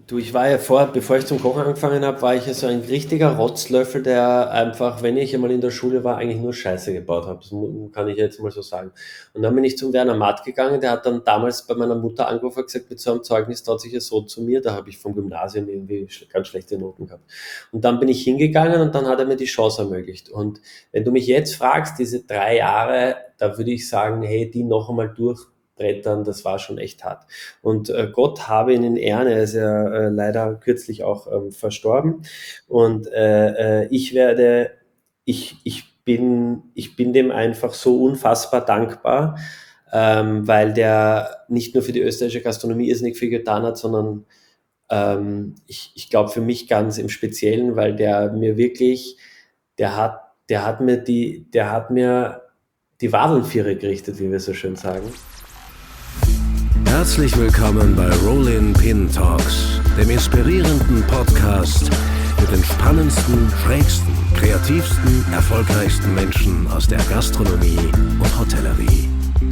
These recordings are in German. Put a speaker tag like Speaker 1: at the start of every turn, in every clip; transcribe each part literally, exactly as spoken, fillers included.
Speaker 1: Du, ich war ja vor, bevor ich zum Kochen angefangen habe, war ich ja so ein richtiger Rotzlöffel, der einfach, wenn ich einmal in der Schule war, eigentlich nur Scheiße gebaut habe. Das mu- kann ich jetzt mal so sagen. Und dann bin ich zum Werner Matt gegangen, der hat dann damals bei meiner Mutter angerufen und gesagt, mit so einem Zeugnis traut sich ja so zu mir, da habe ich vom Gymnasium irgendwie sch- ganz schlechte Noten gehabt. Und dann bin ich hingegangen und dann hat er mir die Chance ermöglicht. Und wenn du mich jetzt fragst, diese drei Jahre, da würde ich sagen, hey, die noch einmal durchbrettern, das war schon echt hart. Und äh, Gott habe ihn in Ehren, er ist ja äh, leider kürzlich auch ähm, verstorben. Und äh, äh, ich werde, ich, ich bin, ich bin dem einfach so unfassbar dankbar, ähm, weil der nicht nur für die österreichische Gastronomie irrsinnig viel getan hat, sondern ähm, ich, ich glaube für mich ganz im Speziellen, weil der mir wirklich, der hat, der hat mir die, der hat mir die Wadelnviere gerichtet, wie wir so schön sagen.
Speaker 2: Herzlich willkommen bei Rollin Pin Talks, dem inspirierenden Podcast mit den spannendsten, schrägsten, kreativsten, erfolgreichsten Menschen aus der Gastronomie und Hotellerie.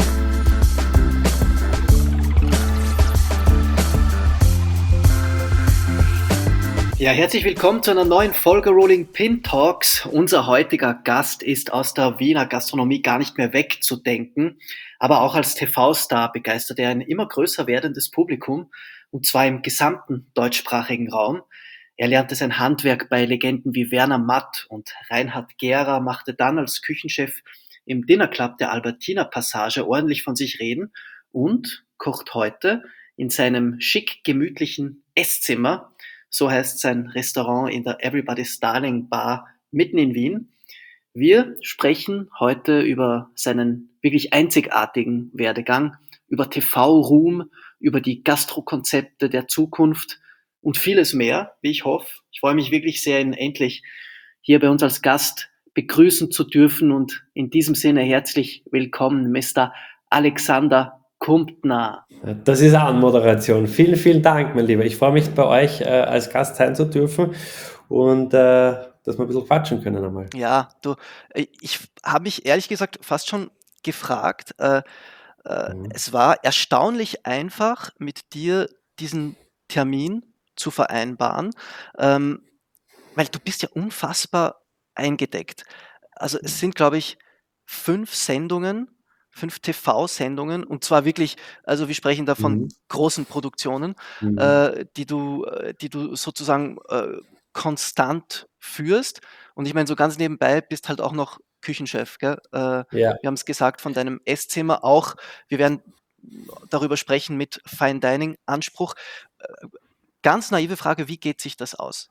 Speaker 3: Ja, herzlich willkommen zu einer neuen Folge Rolling Pin Talks. Unser heutiger Gast ist aus der Wiener Gastronomie gar nicht mehr wegzudenken, aber auch als T V-Star begeistert er ein immer größer werdendes Publikum, und zwar im gesamten deutschsprachigen Raum. Er lernte sein Handwerk bei Legenden wie Werner Matt, und Reinhard Gera machte dann als Küchenchef im Dinner Club der Albertina Passage ordentlich von sich reden und kocht heute in seinem schick gemütlichen Esszimmer. So heißt sein Restaurant in der Everybody's Darling Bar mitten in Wien. Wir sprechen heute über seinen wirklich einzigartigen Werdegang, über T V-Ruhm, über die Gastrokonzepte der Zukunft und vieles mehr, wie ich hoffe. Ich freue mich wirklich sehr, ihn endlich hier bei uns als Gast begrüßen zu dürfen, und in diesem Sinne herzlich willkommen, Mister Alexander Kumptner.
Speaker 1: Das ist Anmoderation. Vielen, vielen Dank, mein Lieber. Ich freue mich, bei euch äh, als Gast sein zu dürfen und äh, dass wir ein bisschen quatschen können einmal.
Speaker 3: Ja, du, äh, ich habe mich ehrlich gesagt fast schon gefragt. Äh, äh,
Speaker 1: Mhm.
Speaker 3: es war erstaunlich einfach, mit dir diesen Termin zu vereinbaren, ähm, weil du bist ja unfassbar eingedeckt. Also es sind, glaube ich, fünf Sendungen, fünf T V-Sendungen, und zwar wirklich, also wir sprechen da von
Speaker 1: Mhm.
Speaker 3: großen Produktionen,
Speaker 1: Mhm.
Speaker 3: äh, die du, äh, die du sozusagen äh, konstant führst. Und ich meine, so ganz nebenbei bist halt auch noch Küchenchef, gell? Äh, wir
Speaker 1: Ja.
Speaker 3: haben es gesagt, von deinem Esszimmer auch. Wir werden darüber sprechen mit Fine Dining Anspruch. Äh, Ganz naive Frage, wie geht sich das aus?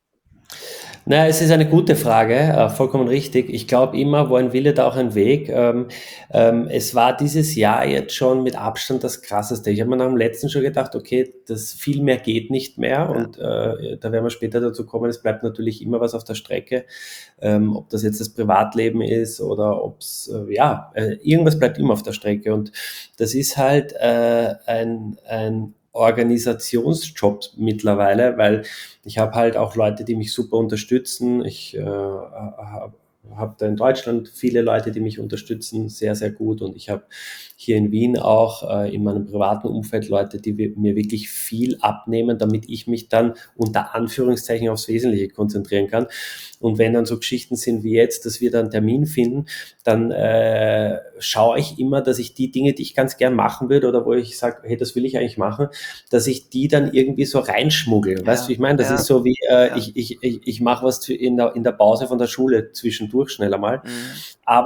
Speaker 1: Na, es ist eine gute Frage, äh, vollkommen richtig. Ich glaube immer, wo ein Wille, da auch ein Weg. Ähm, ähm, es war dieses Jahr jetzt schon mit Abstand das Krasseste. Ich habe mir nach dem letzten schon gedacht, okay, das viel mehr geht nicht mehr,
Speaker 3: Ja.
Speaker 1: und äh, da werden wir später dazu kommen. Es bleibt natürlich immer was auf der Strecke, ähm, ob das jetzt das Privatleben ist oder ob es, äh, ja, äh, irgendwas bleibt immer auf der Strecke, und das ist halt äh, ein, ein Organisationsjob mittlerweile, weil ich habe halt auch Leute, die mich super unterstützen. Ich äh, habe hab da in Deutschland viele Leute, die mich unterstützen, sehr, sehr gut. Und ich habe hier in Wien auch äh, in meinem privaten Umfeld Leute, die mir wirklich viel abnehmen, damit ich mich dann unter Anführungszeichen aufs Wesentliche konzentrieren kann. Und wenn dann so Geschichten sind wie jetzt, dass wir dann einen Termin finden, dann äh, schaue ich immer, dass ich die Dinge, die ich ganz gern machen würde oder wo ich sage, hey, das will ich eigentlich machen, dass ich die dann irgendwie so reinschmuggel. Weißt du, wie
Speaker 3: Ja,
Speaker 1: ich meine? Das ist
Speaker 3: ja,
Speaker 1: so wie, äh,
Speaker 3: ja.
Speaker 1: ich, ich, ich, ich mache was in der, in der Pause von der Schule zwischendurch schnell einmal.
Speaker 3: Mhm.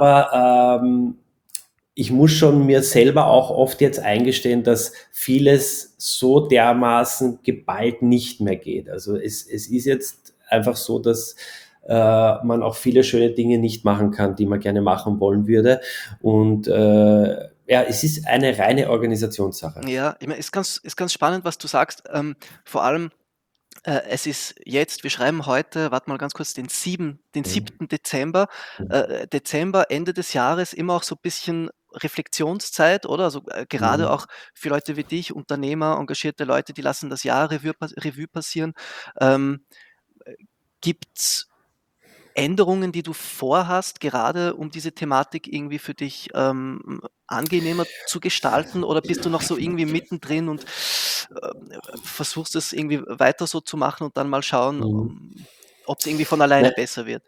Speaker 1: Aber ähm, ich muss schon mir selber auch oft jetzt eingestehen, dass vieles so dermaßen geballt nicht mehr geht. Also es, es ist jetzt einfach so, dass äh, man auch viele schöne Dinge nicht machen kann, die man gerne machen wollen würde. Und äh, ja, es ist eine reine Organisationssache.
Speaker 3: Ja, ich meine, ist ganz, ist ganz spannend, was du sagst. Ähm, vor allem, äh, es ist jetzt, wir schreiben heute, warte mal ganz kurz, den sieben, den
Speaker 1: Mhm.
Speaker 3: siebten Dezember. Äh, Dezember, Ende des Jahres, immer auch so ein bisschen Reflexionszeit, oder? Also äh, gerade
Speaker 1: Mhm.
Speaker 3: auch für Leute wie dich, Unternehmer, engagierte Leute, die lassen das Jahr Revue, pass- Revue passieren. Ähm, gibt's Änderungen, die du vorhast, gerade um diese Thematik irgendwie für dich ähm, angenehmer zu gestalten? Oder bist du noch so irgendwie mittendrin und äh, versuchst es irgendwie weiter so zu machen und dann mal schauen,
Speaker 1: Mhm.
Speaker 3: um, ob es irgendwie von alleine
Speaker 1: Ne,
Speaker 3: besser wird?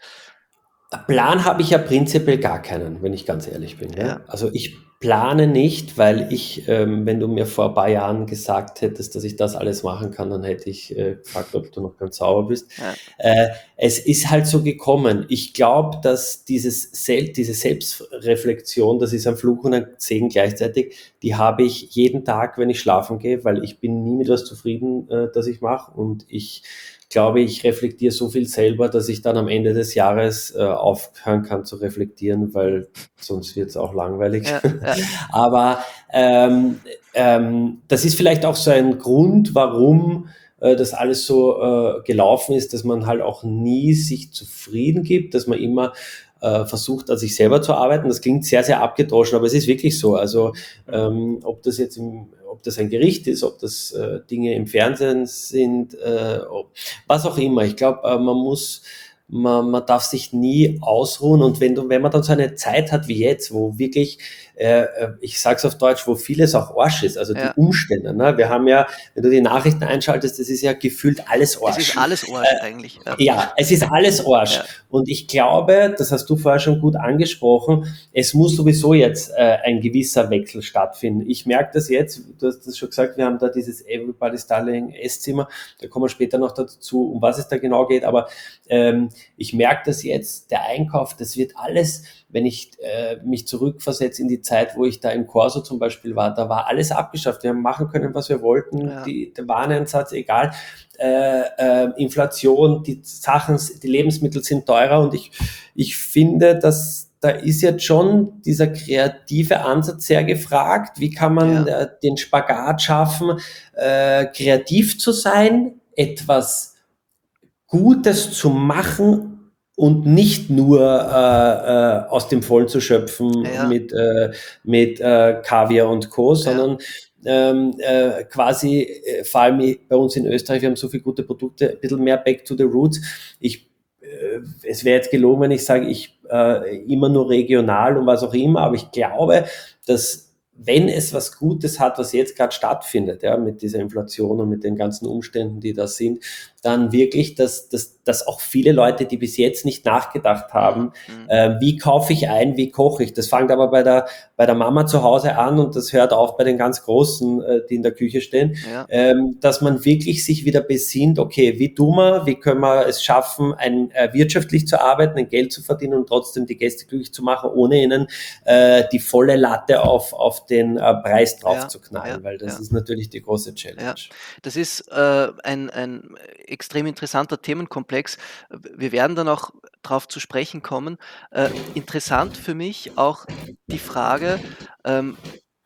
Speaker 1: Plan habe ich ja prinzipiell gar keinen, wenn ich ganz ehrlich bin.
Speaker 3: Ja,
Speaker 1: Ja? Also ich plane nicht, weil ich, ähm, wenn du mir vor ein paar Jahren gesagt hättest, dass ich das alles machen kann, dann hätte ich äh, gefragt, ob du noch ganz sauber bist.
Speaker 3: ja,
Speaker 1: Äh, es ist halt so gekommen. Ich glaube, dass dieses Sel diese Selbstreflexion, das ist ein Fluch und ein Segen gleichzeitig, die habe ich jeden Tag, wenn ich schlafen gehe, weil ich bin nie mit was zufrieden, äh, das ich mache, und ich glaube, ich reflektiere so viel selber, dass ich dann am Ende des Jahres äh, aufhören kann zu reflektieren, weil sonst wird es auch langweilig.
Speaker 3: ja, ja,
Speaker 1: Aber ähm, ähm, das ist vielleicht auch so ein Grund, warum äh, das alles so äh, gelaufen ist, dass man halt auch nie sich zufrieden gibt, dass man immer äh, versucht, an sich selber zu arbeiten. Das klingt sehr, sehr abgedroschen, aber es ist wirklich so. Also ähm, ob das jetzt im, ob das ein Gericht ist, ob das äh, Dinge im Fernsehen sind, äh, ob, was auch immer. Ich glaube, äh, man muss, man, man darf sich nie ausruhen, und wenn du, wenn man dann so eine Zeit hat wie jetzt, wo wirklich, äh, ich sag's auf Deutsch, wo vieles auch Arsch ist, also die
Speaker 3: ja.
Speaker 1: Umstände, ne? Wir haben ja, wenn du die Nachrichten einschaltest, das ist ja gefühlt alles
Speaker 3: Es ist
Speaker 1: Arsch.
Speaker 3: alles Arsch eigentlich. Ja,
Speaker 1: Ja, es ist alles Arsch.
Speaker 3: ja,
Speaker 1: Und ich glaube, das hast du vorher schon gut angesprochen, es muss sowieso jetzt äh, ein gewisser Wechsel stattfinden. Ich merke das jetzt, du hast das schon gesagt, wir haben da dieses Everybody's Darling Esszimmer, da kommen wir später noch dazu, um was es da genau geht, aber ähm, ich merke das jetzt, der Einkauf, das wird alles, wenn ich äh, mich zurückversetze in die Zeit, wo ich da im Corso zum Beispiel war, da war alles abgeschafft. Wir haben machen können, was wir wollten,
Speaker 3: ja,
Speaker 1: die, der Wareneinsatz, egal. Äh, äh, Inflation, die Sachen, die Lebensmittel sind teurer, und ich, ich finde, dass da ist jetzt schon dieser kreative Ansatz sehr gefragt. Wie kann man
Speaker 3: ja,
Speaker 1: äh, den Spagat schaffen, äh, kreativ zu sein, etwas Gutes zu machen und nicht nur äh, äh, aus dem Vollen zu schöpfen
Speaker 3: ja,
Speaker 1: mit, äh, mit äh, Kaviar und Co.,
Speaker 3: ja,
Speaker 1: sondern ähm, äh, quasi, äh, vor allem bei uns in Österreich, wir haben so viele gute Produkte, ein bisschen mehr back to the roots. Ich, äh, es wäre jetzt gelogen, wenn ich sage, ich äh, immer nur regional und was auch immer, aber ich glaube, dass wenn es was Gutes hat, was jetzt gerade stattfindet, ja, mit dieser Inflation und mit den ganzen Umständen, die da sind, dann wirklich, dass, dass, dass auch viele Leute, die bis jetzt nicht nachgedacht haben,
Speaker 3: mhm,
Speaker 1: äh, wie kaufe ich ein, wie koche ich. Das fängt aber bei der, bei der Mama zu Hause an, und das hört auf bei den ganz Großen, äh, die in der Küche stehen,
Speaker 3: ja,
Speaker 1: ähm, dass man wirklich sich wieder besinnt, okay, wie tun wir, wie können wir es schaffen, ein, äh, wirtschaftlich zu arbeiten, ein Geld zu verdienen und trotzdem die Gäste glücklich zu machen, ohne ihnen äh, die volle Latte auf, auf den äh, Preis drauf
Speaker 3: ja,
Speaker 1: zu
Speaker 3: ja,
Speaker 1: knallen, weil das
Speaker 3: ja.
Speaker 1: ist natürlich die große Challenge.
Speaker 3: Ja, das ist äh, ein, ein extrem interessanter Themenkomplex. Wir werden dann auch darauf zu sprechen kommen. Äh, interessant für mich auch die Frage, ähm,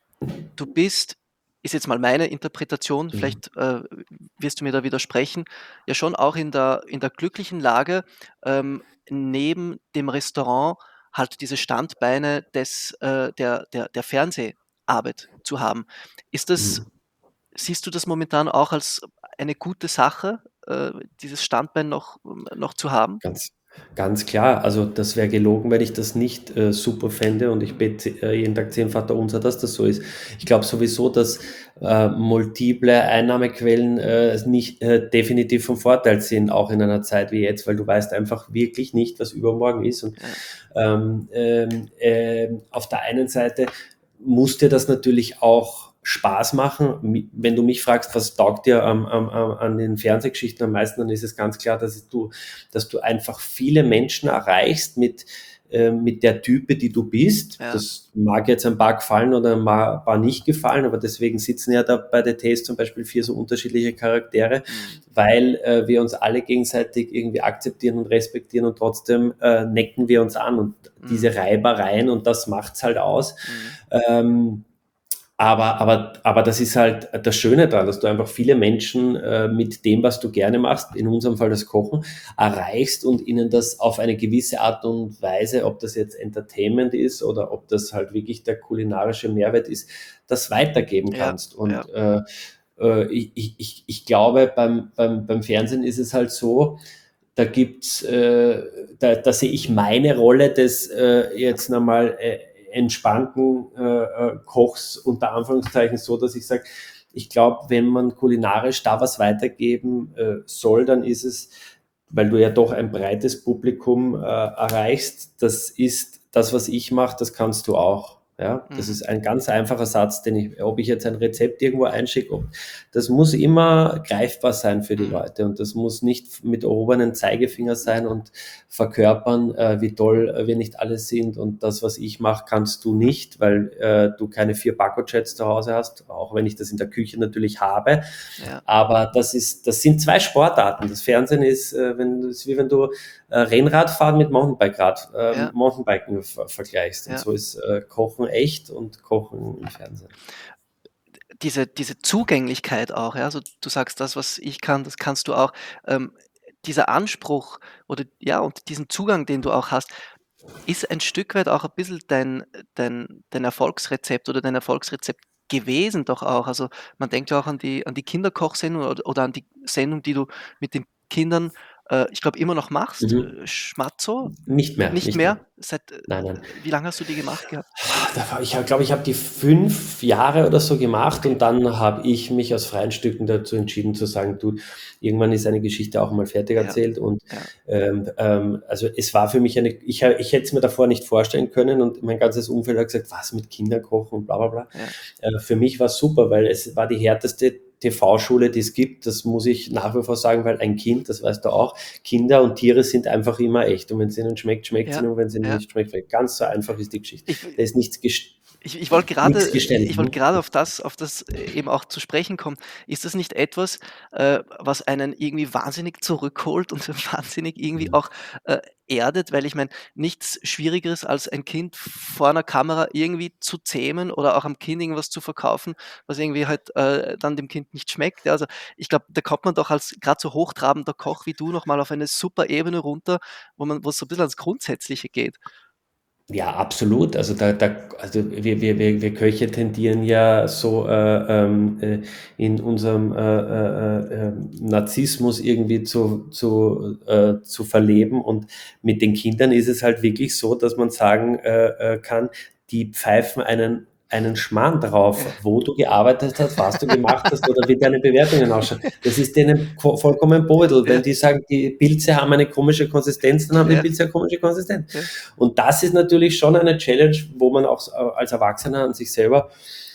Speaker 3: du bist, ist jetzt mal meine Interpretation,
Speaker 1: Mhm.
Speaker 3: vielleicht äh, wirst du mir da widersprechen, ja schon auch in der, in der glücklichen Lage, ähm, neben dem Restaurant halt diese Standbeine des, äh, der, der, der Fernseharbeit zu haben. Ist das,
Speaker 1: Mhm.
Speaker 3: siehst du das momentan auch als eine gute Sache, äh, dieses Standbein noch, noch zu haben?
Speaker 1: Ganz, ganz klar. Also das wäre gelogen, wenn ich das nicht äh, super fände, und ich bete äh, jeden Tag zehn Vaterunser, dass das so ist. Ich glaube sowieso, dass äh, multiple Einnahmequellen äh, nicht äh, definitiv von Vorteil sind, auch in einer Zeit wie jetzt, weil du weißt einfach wirklich nicht, was übermorgen ist. Und
Speaker 3: Ja,
Speaker 1: ähm, ähm, ähm, auf der einen Seite muss dir das natürlich auch Spaß machen. Wenn du mich fragst, was taugt dir am, am, am, an den Fernsehgeschichten am meisten, dann ist es ganz klar, dass du, dass du einfach viele Menschen erreichst mit, äh, mit der Type, die du bist.
Speaker 3: ja,
Speaker 1: Das mag jetzt ein paar gefallen oder ein paar nicht gefallen, aber deswegen sitzen ja da bei The Taste zum Beispiel vier so unterschiedliche Charaktere,
Speaker 3: mm,
Speaker 1: weil äh, wir uns alle gegenseitig irgendwie akzeptieren und respektieren, und trotzdem äh, necken wir uns an, und
Speaker 3: mm,
Speaker 1: diese Reibereien, und das macht's halt aus.
Speaker 3: mm,
Speaker 1: Ähm, aber, aber, aber das ist halt das Schöne daran, dass du einfach viele Menschen äh, mit dem, was du gerne machst, in unserem Fall das Kochen, erreichst und ihnen das auf eine gewisse Art und Weise, ob das jetzt Entertainment ist oder ob das halt wirklich der kulinarische Mehrwert ist, das weitergeben
Speaker 3: ja,
Speaker 1: kannst. Und
Speaker 3: ja,
Speaker 1: äh, äh, ich, ich, ich glaube, beim, beim, beim Fernsehen ist es halt so, da gibt's, äh, da, da sehe ich meine Rolle des äh, jetzt nochmal äh, entspannten äh, äh, Kochs unter Anführungszeichen so, dass ich sage, ich glaube, wenn man kulinarisch da was weitergeben äh, soll, dann ist es, weil du ja doch ein breites Publikum äh, erreichst, das ist das, was ich mache, das kannst du auch. Ja, das
Speaker 3: Mhm.
Speaker 1: ist ein ganz einfacher Satz, den ich, ob ich jetzt ein Rezept irgendwo einschicke, ob, das muss immer greifbar sein für die
Speaker 3: Mhm.
Speaker 1: Leute und das muss nicht mit erhobenen Zeigefinger sein und verkörpern, äh, wie toll äh, wir nicht alle sind und das, was ich mache, kannst du nicht, weil äh, du keine vier Paco-Chats zu Hause hast, auch wenn ich das in der Küche natürlich habe.
Speaker 3: Ja.
Speaker 1: Aber das ist, das sind zwei Sportarten. Das Fernsehen ist, äh, wenn, ist wie wenn du äh, Rennradfahren mit Mountainbike-Rad, äh,
Speaker 3: Ja.
Speaker 1: Mountainbiken ver vergleichst. Und
Speaker 3: Ja.
Speaker 1: so ist äh, Kochen echt und Kochen im Fernsehen.
Speaker 3: Diese, diese Zugänglichkeit auch, ja, also du sagst, das, was ich kann, das kannst du auch. Ähm, dieser Anspruch oder ja, und diesen Zugang, den du auch hast, ist ein Stück weit auch ein bisschen dein, dein, dein Erfolgsrezept oder dein Erfolgsrezept gewesen doch auch. Also man denkt ja auch an die, an die Kinderkochsendung oder, oder an die Sendung, die du mit den Kindern, äh, ich glaube, immer noch machst,
Speaker 1: Mhm.
Speaker 3: äh, Schmatzo,
Speaker 1: Nicht mehr,
Speaker 3: nicht
Speaker 1: nicht mehr.
Speaker 3: mehr? Seit, äh,
Speaker 1: Nein, nein.
Speaker 3: wie lange hast du die gemacht gehabt?
Speaker 1: Ich glaube, ich habe die fünf Jahre oder so gemacht und dann habe ich mich aus freien Stücken dazu entschieden zu sagen, du, irgendwann ist eine Geschichte auch mal fertig
Speaker 3: Ja,
Speaker 1: erzählt und
Speaker 3: ja,
Speaker 1: ähm, ähm, also es war für mich eine, ich, ich hätte es mir davor nicht vorstellen können und mein ganzes Umfeld hat gesagt, was mit Kinderkochen und bla bla bla.
Speaker 3: ja,
Speaker 1: Äh, für mich war es super, weil es war die härteste T V-Schule, die es gibt, das muss ich nach wie vor sagen, weil ein Kind, das weißt du auch, Kinder und Tiere sind einfach immer echt und wenn es ihnen schmeckt, schmeckt es
Speaker 3: ja,
Speaker 1: ihnen und wenn es ihnen
Speaker 3: ja.
Speaker 1: nicht schmeckt, schmeckt. Ganz so einfach ist die Geschichte.
Speaker 3: Ich,
Speaker 1: Da ist nichts gest
Speaker 3: Ich, ich wollte
Speaker 1: nichts
Speaker 3: gerade,
Speaker 1: gestellt.
Speaker 3: ich wollte
Speaker 1: Hm?
Speaker 3: gerade auf das, auf das eben auch zu sprechen kommen. Ist das nicht etwas, äh, was einen irgendwie wahnsinnig zurückholt und wahnsinnig irgendwie auch äh, erdet? Weil ich meine, nichts Schwierigeres als ein Kind vor einer Kamera irgendwie zu zähmen oder auch am Kind irgendwas zu verkaufen, was irgendwie halt äh, dann dem Kind nicht schmeckt. Ja, also ich glaube, da kommt man doch als gerade so hochtrabender Koch wie du nochmal auf eine super Ebene runter, wo man, wo es so ein bisschen ans Grundsätzliche geht.
Speaker 1: Ja, absolut. Also da, da, also wir, wir, wir, wir Köche tendieren ja so äh, ähm, äh, in unserem äh, äh, äh, Narzissmus irgendwie zu, zu, äh, zu verleben. Und mit den Kindern ist es halt wirklich so, dass man sagen äh, äh, kann, die pfeifen einen einen Schmarrn drauf, wo du gearbeitet hast, was du gemacht hast oder wie deine Bewertungen ausschauen. Das ist denen vollkommen Bodel.
Speaker 3: Ja,
Speaker 1: Wenn die sagen, die Pilze haben eine komische Konsistenz, dann haben die
Speaker 3: ja,
Speaker 1: Pilze eine komische Konsistenz.
Speaker 3: ja.
Speaker 1: Und das ist natürlich schon eine Challenge, wo man auch als Erwachsener an sich selber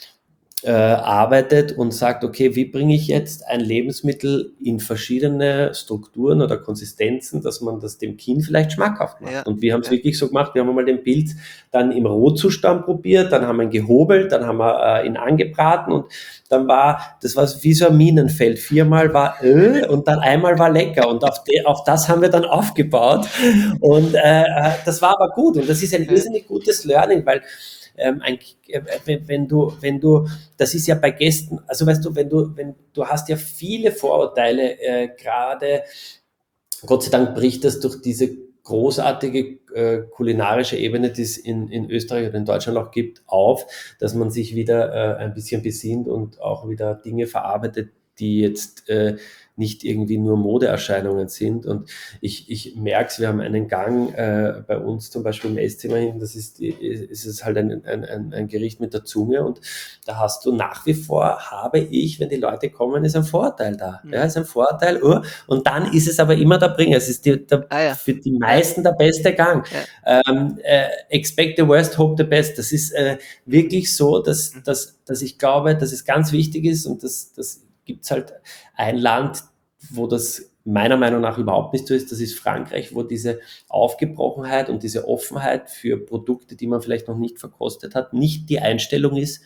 Speaker 1: äh, arbeitet und sagt, okay, wie bringe ich jetzt ein Lebensmittel in verschiedene Strukturen oder Konsistenzen, dass man das dem Kind vielleicht schmackhaft macht.
Speaker 3: Ja,
Speaker 1: und wir haben es
Speaker 3: ja.
Speaker 1: wirklich so gemacht, wir haben einmal den Pilz dann im Rohzustand probiert, dann haben wir ihn gehobelt, dann haben wir äh, ihn angebraten und dann war, das war wie so ein Minenfeld, viermal war äh, und dann einmal war lecker und auf, de, auf das haben wir dann aufgebaut und äh, das war aber gut und das ist ein
Speaker 3: Ja.
Speaker 1: irrsinnig gutes Learning, weil ähm, ein, äh, wenn, wenn du, wenn du, das ist ja bei Gästen, also weißt du, wenn du, wenn du hast ja viele Vorurteile, äh, gerade, Gott sei Dank bricht das durch diese großartige äh, kulinarische Ebene, die es in, in Österreich oder in Deutschland auch gibt, auf, dass man sich wieder äh, ein bisschen besinnt und auch wieder Dinge verarbeitet, die jetzt äh, nicht irgendwie nur Modeerscheinungen sind. Und ich, ich merke es, wir haben einen Gang äh, bei uns zum Beispiel im Esszimmer hin, das ist, die, ist es halt ein, ein, ein, ein Gericht mit der Zunge und da hast du nach wie vor, habe ich, wenn die Leute kommen, ist ein Vorteil da.
Speaker 3: Mhm.
Speaker 1: Ja, ist ein Vorteil. Oh, und dann ist es aber immer der Bringer. Es ist die, der,
Speaker 3: Ah ja.
Speaker 1: für die meisten der beste Gang.
Speaker 3: Ja.
Speaker 1: Ähm, äh, expect the worst, hope the best. Das ist äh, wirklich so, dass, dass, dass ich glaube, dass es ganz wichtig ist und das, das gibt es halt ein Land, wo das meiner Meinung nach überhaupt nicht so ist, das ist Frankreich, wo diese Aufgebrochenheit und diese Offenheit für Produkte, die man vielleicht noch nicht verkostet hat, nicht die Einstellung ist,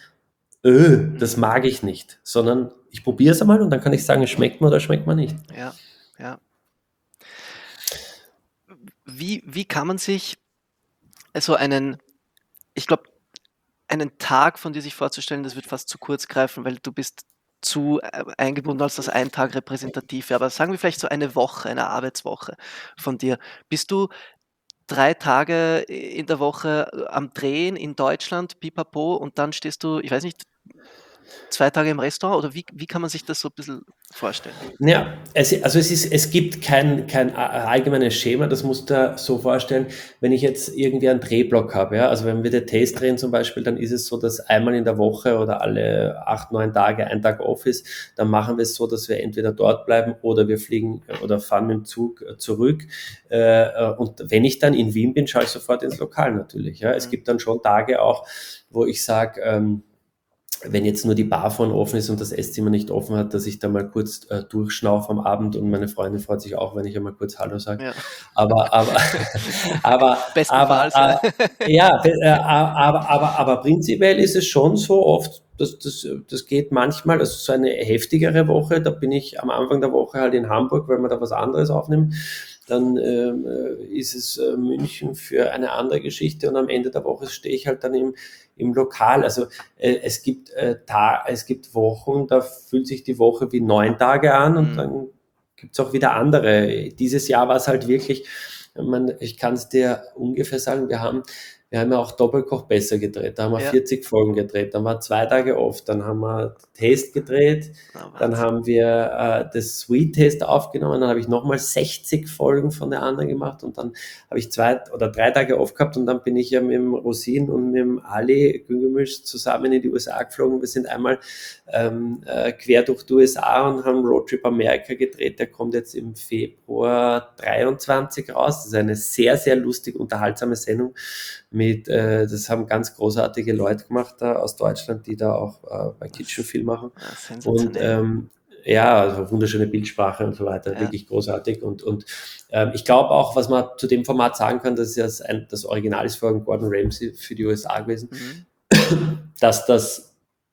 Speaker 1: öh, das mag ich nicht, sondern ich probiere es einmal und dann kann ich sagen, es schmeckt mir oder schmeckt mir nicht.
Speaker 3: Ja, ja. Wie, wie kann man sich so einen, ich glaube, einen Tag von dir sich vorzustellen, das wird fast zu kurz greifen, weil du bist zu äh, eingebunden, als das ein Tag repräsentativ wäre. Aber sagen wir vielleicht so eine Woche, eine Arbeitswoche von dir. Bist du drei Tage in der Woche am Drehen in Deutschland, pipapo, und dann stehst du, ich weiß nicht, zwei Tage im Restaurant oder wie, wie kann man sich das so ein bisschen vorstellen?
Speaker 1: Ja, es, also es, ist, es gibt kein, kein allgemeines Schema, das musst du dir so vorstellen, wenn ich jetzt irgendwie einen Drehblock habe, ja, also wenn wir den Test drehen zum Beispiel, dann ist es so, dass einmal in der Woche oder alle acht, neun Tage ein Tag off ist, dann machen wir es so, dass wir entweder dort bleiben oder wir fliegen oder fahren mit dem Zug zurück und wenn ich dann in Wien bin, schaue ich sofort ins Lokal natürlich, ja, es gibt dann schon Tage auch, wo ich sage, ähm, wenn jetzt nur die Bar vorne offen ist und das Esszimmer nicht offen hat, dass ich da mal kurz äh, durchschnaufe am Abend und meine Freundin freut sich auch, wenn ich einmal kurz Hallo sage.
Speaker 3: Ja.
Speaker 1: Aber, aber, aber, aber,
Speaker 3: Bestenfalls, ja.
Speaker 1: äh, ja, äh, aber, aber, aber prinzipiell ist es schon so oft, das, das, das geht manchmal, also so eine heftigere Woche, da bin ich am Anfang der Woche halt in Hamburg, weil wir da was anderes aufnehmen. Dann ähm, ist es äh, München für eine andere Geschichte und am Ende der Woche stehe ich halt dann im, im Lokal. Also äh, es gibt äh, Ta- es gibt Wochen, da fühlt sich die Woche wie neun Tage an und
Speaker 3: Mhm.
Speaker 1: dann gibt es auch wieder andere. Dieses Jahr war es halt wirklich, man, ich kann es dir ungefähr sagen, wir haben wir haben ja auch Doppelkoch besser gedreht, da haben wir
Speaker 3: Ja.
Speaker 1: vierzig Folgen gedreht, dann war zwei Tage off, dann haben wir Taste gedreht,
Speaker 3: Ah,
Speaker 1: dann
Speaker 3: Wahnsinn.
Speaker 1: haben wir äh, das Sweet Taste aufgenommen, dann habe ich nochmal sechzig Folgen von der anderen gemacht und dann habe ich zwei oder drei Tage off gehabt und dann bin ich ja mit dem Rosin und mit dem Ali Güngemisch zusammen in die U S A geflogen. Wir sind einmal ähm, äh, quer durch die U S A und haben Roadtrip Amerika gedreht. Der kommt jetzt im Februar dreiundzwanzig raus. Das ist eine sehr, sehr lustig, unterhaltsame Sendung mit, äh, das haben ganz großartige Leute gemacht da aus Deutschland, die da auch äh, bei Kitchen viel machen.
Speaker 3: Ja,
Speaker 1: Und
Speaker 3: sensationell.
Speaker 1: ähm, ja, also wunderschöne Bildsprache und so weiter,
Speaker 3: Ja.
Speaker 1: wirklich großartig. Und, und ähm, ich glaube auch, was man zu dem Format sagen kann, das ist ja das, ein, das Original ist von Gordon Ramsay für die U S A gewesen,
Speaker 3: Mhm.
Speaker 1: dass das,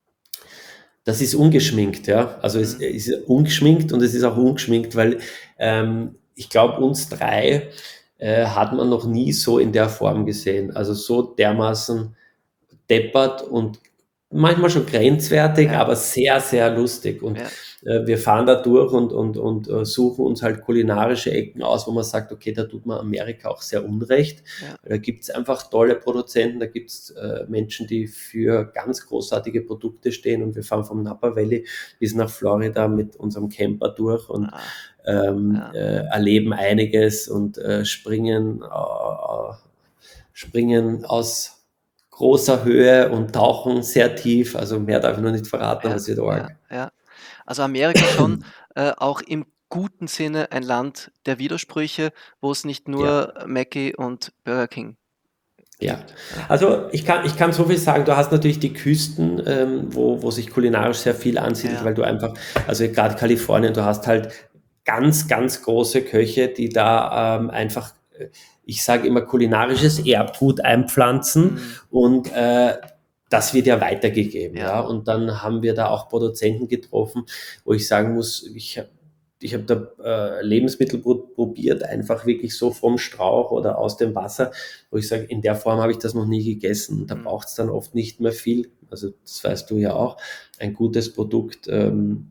Speaker 1: das ist ungeschminkt, ja. Also es
Speaker 3: Mhm.
Speaker 1: ist ungeschminkt und es ist auch ungeschminkt, weil ähm, ich glaube, uns drei äh, hat man noch nie so in der Form gesehen. Also so dermaßen deppert und manchmal schon grenzwertig,
Speaker 3: Ja.
Speaker 1: aber sehr, sehr lustig. Und
Speaker 3: Ja.
Speaker 1: äh, wir fahren da durch und, und, und äh, suchen uns halt kulinarische Ecken aus, wo man sagt, okay, da tut man Amerika auch sehr unrecht.
Speaker 3: Ja.
Speaker 1: Da gibt es einfach tolle Produzenten, da gibt es äh, Menschen, die für ganz großartige Produkte stehen und wir fahren vom Napa Valley bis nach Florida mit unserem Camper durch und
Speaker 3: Ah,
Speaker 1: ähm,
Speaker 3: ja.
Speaker 1: äh, erleben einiges und äh, springen, äh, springen aus großer Höhe und tauchen sehr tief. Also mehr darf ich noch nicht verraten, aber
Speaker 3: Ja,
Speaker 1: es wird
Speaker 3: ja,
Speaker 1: arg.
Speaker 3: ja. Also Amerika schon äh, auch im guten Sinne ein Land der Widersprüche, wo es nicht
Speaker 1: Ja,
Speaker 3: nur Mackie und Burger King
Speaker 1: ja.
Speaker 3: gibt. Ja.
Speaker 1: Also ich kann, ich kann so viel sagen, du hast natürlich die Küsten, ähm, wo, wo sich kulinarisch sehr viel ansiedelt,
Speaker 3: Ja.
Speaker 1: weil du einfach, also gerade Kalifornien, du hast halt ganz, ganz große Köche, die da ähm, einfach, äh, ich sage immer, kulinarisches Erbgut einpflanzen
Speaker 3: Mhm.
Speaker 1: und äh, das wird ja weitergegeben.
Speaker 3: Ja.
Speaker 1: Ja. Und dann haben wir da auch Produzenten getroffen, wo ich sagen muss, ich habe ich hab da äh, Lebensmittel pro- probiert, einfach wirklich so vom Strauch oder aus dem Wasser, wo ich sage, in der Form habe ich das noch nie gegessen. Da
Speaker 3: Mhm.
Speaker 1: braucht es dann oft nicht mehr viel. Also das weißt du ja auch. Ein gutes Produkt, ähm,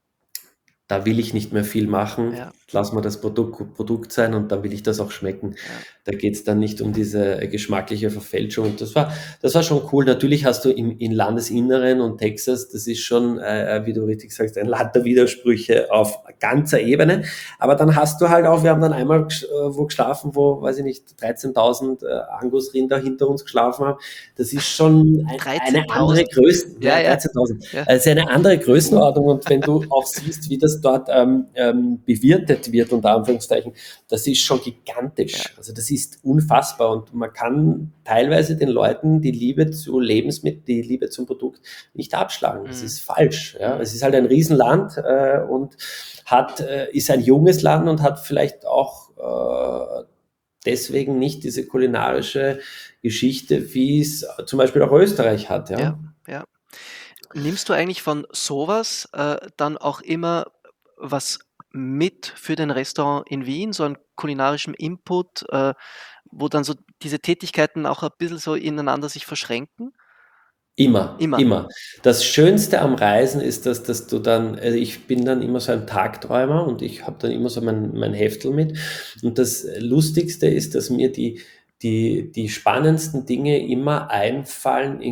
Speaker 1: da will ich nicht mehr viel machen.
Speaker 3: Ja.
Speaker 1: Lass mal das Produkt, Produkt sein und dann will ich das auch schmecken.
Speaker 3: Ja.
Speaker 1: Da geht es dann nicht um diese geschmackliche Verfälschung. Und das war, das war schon cool. Natürlich hast du im, im Landesinneren und Texas, das ist schon, äh, wie du richtig sagst, ein Land der Widersprüche auf ganzer Ebene. Aber dann hast du halt auch, wir haben dann einmal gesch- äh, wo geschlafen, wo, weiß ich nicht, dreizehntausend äh, Angusrinder hinter uns geschlafen haben. Das ist schon ein, eine andere
Speaker 3: dreizehntausend?
Speaker 1: Größe.
Speaker 3: Ja,
Speaker 1: Ja,
Speaker 3: ja.
Speaker 1: dreizehntausend.
Speaker 3: Ja.
Speaker 1: Also eine andere Größenordnung und wenn du auch siehst, wie das dort ähm, ähm, bewirtet wird, unter Anführungszeichen, das ist schon gigantisch.
Speaker 3: Ja.
Speaker 1: Also das ist unfassbar und man kann teilweise den Leuten die Liebe zu Lebensmitteln, die Liebe zum Produkt nicht abschlagen. Das
Speaker 3: Mhm.
Speaker 1: ist falsch. Ja.
Speaker 3: Mhm.
Speaker 1: Es ist halt ein Riesenland äh, und hat, äh, ist ein junges Land und hat vielleicht auch äh, deswegen nicht diese kulinarische Geschichte, wie es zum Beispiel auch Österreich hat. Ja.
Speaker 3: Ja, ja. Nimmst du eigentlich von sowas äh, dann auch immer was mit für den Restaurant in Wien, so einen kulinarischen Input, äh, wo dann so diese Tätigkeiten auch ein bisschen so ineinander sich verschränken?
Speaker 1: Immer,
Speaker 3: Immer.
Speaker 1: immer. Das Schönste am Reisen ist, dass, dass du dann, also ich bin dann immer so ein Tagträumer und ich habe dann immer so mein, mein Heftel mit. Und das Lustigste ist, dass mir die, die, die spannendsten Dinge immer einfallen in,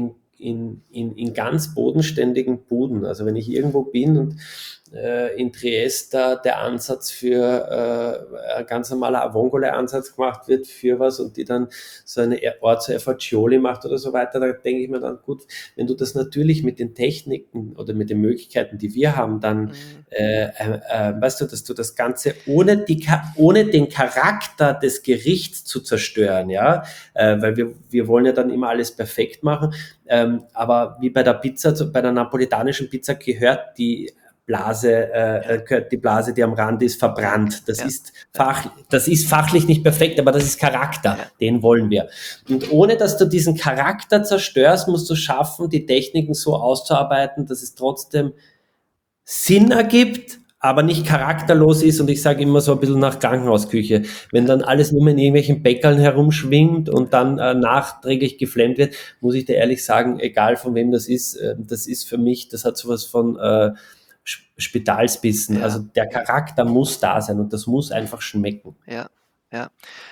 Speaker 1: in, in, in ganz bodenständigen Buden. Also wenn ich irgendwo bin und äh, in Triest da der Ansatz für äh, ein ganz normaler Avongole-Ansatz gemacht wird für was und die dann so eine Orzo Effagioli macht oder so weiter, da denke ich mir dann, gut, wenn du das natürlich mit den Techniken oder mit den Möglichkeiten, die wir haben, dann, mhm. äh, äh, weißt du, dass du das Ganze ohne, die, ohne den Charakter des Gerichts zu zerstören, ja, äh, weil wir, wir wollen ja dann immer alles perfekt machen, ähm, aber wie bei der Pizza, bei der napolitanischen Pizza gehört die Blase, äh, ja. die Blase, die am Rand ist, verbrannt. Das, ja. ist fach, das ist fachlich nicht perfekt, aber das ist Charakter. Ja. Den wollen wir. Und ohne, dass du diesen Charakter zerstörst, musst du schaffen, die Techniken so auszuarbeiten, dass es trotzdem Sinn ergibt, aber nicht charakterlos ist. Und ich sage immer so ein bisschen nach Krankenhausküche. Wenn dann alles nur in irgendwelchen Bäckerln herumschwingt und dann äh, nachträglich geflammt wird, muss ich dir ehrlich sagen, egal von wem das ist, äh, das ist für mich, das hat sowas von äh, Spitalsbissen. Ja. Also der Charakter muss da sein und das muss einfach schmecken.
Speaker 3: Ja, ja.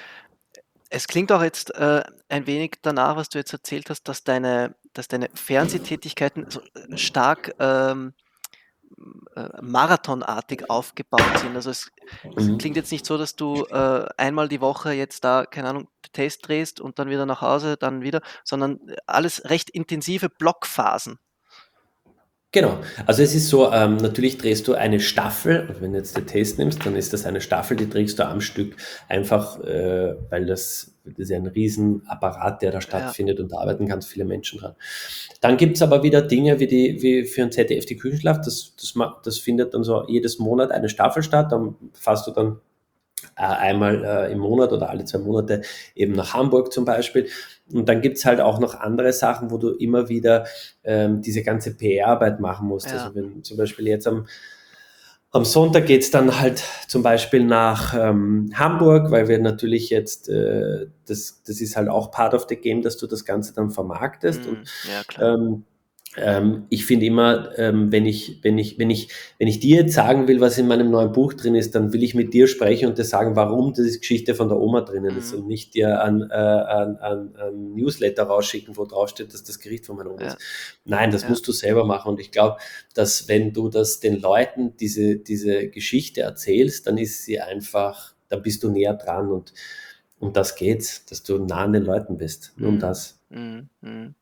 Speaker 3: Es klingt auch jetzt äh, ein wenig danach, was du jetzt erzählt hast, dass deine, dass deine Fernsehtätigkeiten so stark ähm, äh, marathonartig aufgebaut sind. Also es, es mhm. klingt jetzt nicht so, dass du äh, einmal die Woche jetzt da, keine Ahnung, Test drehst und dann wieder nach Hause, dann wieder, sondern alles recht intensive Blockphasen.
Speaker 1: Genau, also es ist so, ähm, natürlich drehst du eine Staffel, und wenn du jetzt den Test nimmst, dann ist das eine Staffel, die drehst du am Stück, einfach äh, weil das, das ist ja ein Riesenapparat, der da stattfindet ja. und da arbeiten ganz viele Menschen dran. Dann gibt's aber wieder Dinge wie die wie für ein Z D F die Küchenschlaf, das, das, das findet dann so jedes Monat eine Staffel statt, dann fährst du dann äh, einmal äh, im Monat oder alle zwei Monate eben nach Hamburg zum Beispiel. Und dann gibt's halt auch noch andere Sachen, wo du immer wieder ähm, diese ganze P R-Arbeit machen musst. Ja. Also wenn zum Beispiel jetzt am, am Sonntag geht's dann halt zum Beispiel nach ähm, Hamburg, weil wir natürlich jetzt, äh, das, das ist halt auch part of the game, dass du das Ganze dann vermarktest. Mm, und ja, klar. Ähm, Ähm, ich finde immer, ähm, wenn ich, wenn ich, wenn ich, wenn ich dir jetzt sagen will, was in meinem neuen Buch drin ist, dann will ich mit dir sprechen und dir sagen, warum diese Geschichte von der Oma drinnen mhm. ist und nicht dir ein, äh, ein, ein, ein Newsletter rausschicken, wo drauf steht, dass das Gericht von meiner Oma ja. ist. Nein, das ja. musst du selber machen und ich glaube, dass wenn du das den Leuten diese, diese Geschichte erzählst, dann ist sie einfach, dann bist du näher dran und um das geht's, dass du nah an den Leuten bist. Nur mhm. um das.
Speaker 3: Mhm. Mhm.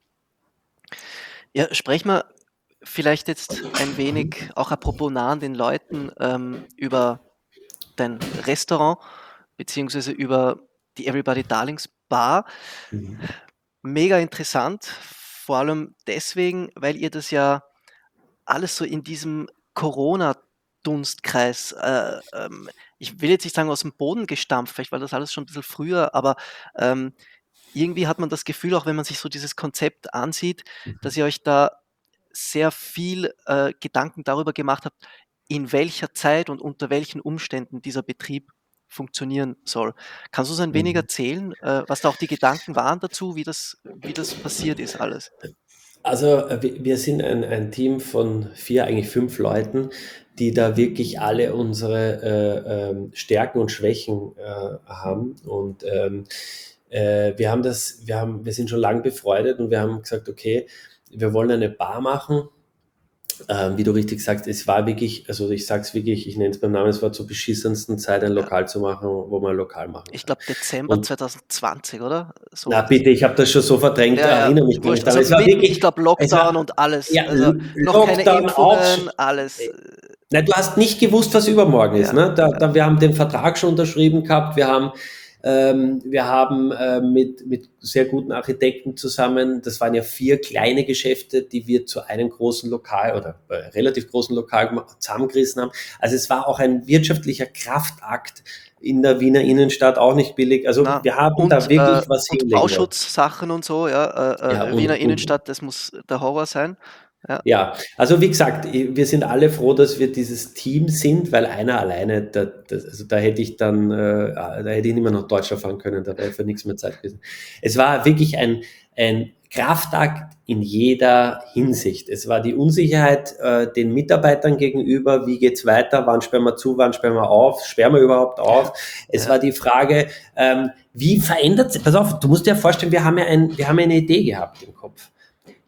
Speaker 3: Ja, sprechen wir vielleicht jetzt ein wenig, auch apropos nah an den Leuten, ähm, über dein Restaurant, beziehungsweise über die Everybody Darlings Bar. Mhm. Mega interessant, vor allem deswegen, weil ihr das ja alles so in diesem Corona-Dunstkreis, äh, ähm, ich will jetzt nicht sagen aus dem Boden gestampft, vielleicht war das alles schon ein bisschen früher, aber ähm, irgendwie hat man das Gefühl, auch wenn man sich so dieses Konzept ansieht, dass ihr euch da sehr viel äh, Gedanken darüber gemacht habt, in welcher Zeit und unter welchen Umständen dieser Betrieb funktionieren soll. Kannst du uns ein wenig erzählen, äh, was da auch die Gedanken waren dazu, wie das, wie das passiert ist alles?
Speaker 1: Also wir sind ein, ein Team von vier, eigentlich fünf Leuten, die da wirklich alle unsere äh, äh, Stärken und Schwächen äh, haben und ähm, Äh, wir haben das, wir haben, wir sind schon lange befreundet und wir haben gesagt, okay, wir wollen eine Bar machen. Ähm, wie du richtig sagst, es war wirklich, also ich sag's wirklich, ich nenne es beim Namen, es war zur beschissensten Zeit, ein Lokal zu machen, wo man ein Lokal machen kann.
Speaker 3: Ich glaube Dezember und, zwanzig zwanzig, oder? So
Speaker 1: na bitte, ich habe das schon so verdrängt,
Speaker 3: ja, ja,
Speaker 1: erinnere mich
Speaker 3: nicht. Also es war wirklich, ich glaube Lockdown war, und alles.
Speaker 1: Ja,
Speaker 3: also noch
Speaker 1: Lockdown
Speaker 3: keine Impfungen,
Speaker 1: auch,
Speaker 3: alles.
Speaker 1: Na, du hast nicht gewusst, was übermorgen ja, ist. Ne? Da, ja. da, wir haben den Vertrag schon unterschrieben gehabt, wir haben Ähm, wir haben äh, mit, mit sehr guten Architekten zusammen, das waren ja vier kleine Geschäfte, die wir zu einem großen Lokal oder äh, relativ großen Lokal zusammengerissen haben. Also es war auch ein wirtschaftlicher Kraftakt in der Wiener Innenstadt, auch nicht billig. Also Na, wir haben und, da wirklich äh, was
Speaker 3: hinlegen. Und Bauschutzsachen und so, ja, äh, ja und, Wiener und, Innenstadt, das muss der Horror sein. Ja.
Speaker 1: ja, also wie gesagt, wir sind alle froh, dass wir dieses Team sind, weil einer alleine, da, das, also da hätte ich dann, äh, da hätte ich nicht mehr nach Deutschland fahren können, da wäre für nichts mehr Zeit gewesen. Es war wirklich ein, ein Kraftakt in jeder Hinsicht. Es war die Unsicherheit äh, den Mitarbeitern gegenüber, wie geht's weiter, wann sperren wir zu, wann sperren wir auf, sperren wir überhaupt auf. Es ja. war die Frage, ähm, wie verändert sich, pass auf, du musst dir vorstellen, wir haben ja ein, wir haben eine Idee gehabt im Kopf.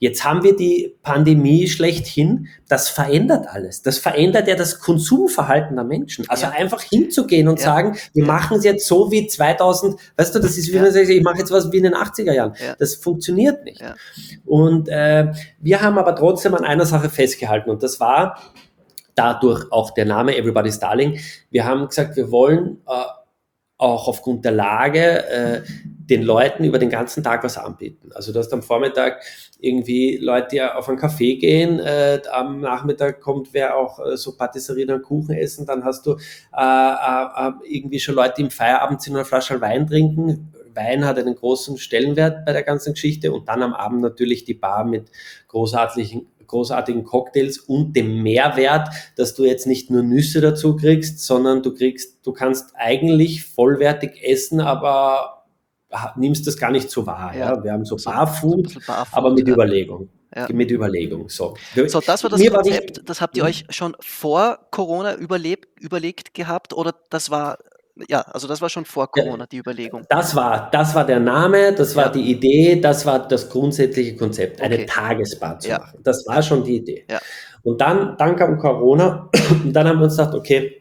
Speaker 1: jetzt haben wir die Pandemie schlechthin, das verändert alles. Das verändert ja das Konsumverhalten der Menschen. Also
Speaker 3: Ja.
Speaker 1: einfach hinzugehen und
Speaker 3: Ja.
Speaker 1: sagen, wir
Speaker 3: Ja.
Speaker 1: machen es jetzt so wie zweitausend, weißt du, das ist wie
Speaker 3: Ja.
Speaker 1: man sagt, ich mache jetzt was wie in den achtziger Jahren.
Speaker 3: Ja.
Speaker 1: Das funktioniert nicht.
Speaker 3: Ja.
Speaker 1: Und äh, wir haben aber trotzdem an einer Sache festgehalten und das war dadurch auch der Name Everybody's Darling. Wir haben gesagt, wir wollen äh, auch aufgrund der Lage äh, den Leuten über den ganzen Tag was anbieten. Also du hast am Vormittag irgendwie Leute, die auf einen Café gehen, äh, am Nachmittag kommt wer auch äh, so Patisserien und Kuchen essen, dann hast du äh, äh, irgendwie schon Leute, die im Feierabend sind und eine Flasche Wein trinken. Wein hat einen großen Stellenwert bei der ganzen Geschichte und dann am Abend natürlich die Bar mit großartigen großartigen Cocktails und dem Mehrwert, dass du jetzt nicht nur Nüsse dazu kriegst, sondern du kriegst, du kannst eigentlich vollwertig essen, aber nimmst das gar nicht so wahr. Ja. Ja? Wir haben so, so Barfood, so Barfood, aber mit ja. Überlegung. Ja. Mit Überlegung. So.
Speaker 3: so, das war das
Speaker 1: Mir
Speaker 3: Konzept,
Speaker 1: war
Speaker 3: das habt ihr euch schon vor Corona überlebt, überlegt gehabt oder das war Ja, also das war schon vor Corona, ja, die Überlegung.
Speaker 1: Das war, das war der Name, das war ja. die Idee, das war das grundsätzliche Konzept, okay. eine Tagesbar zu ja. machen. Das war schon die Idee.
Speaker 3: Ja.
Speaker 1: Und dann, dann kam Corona und dann haben wir uns gedacht, okay,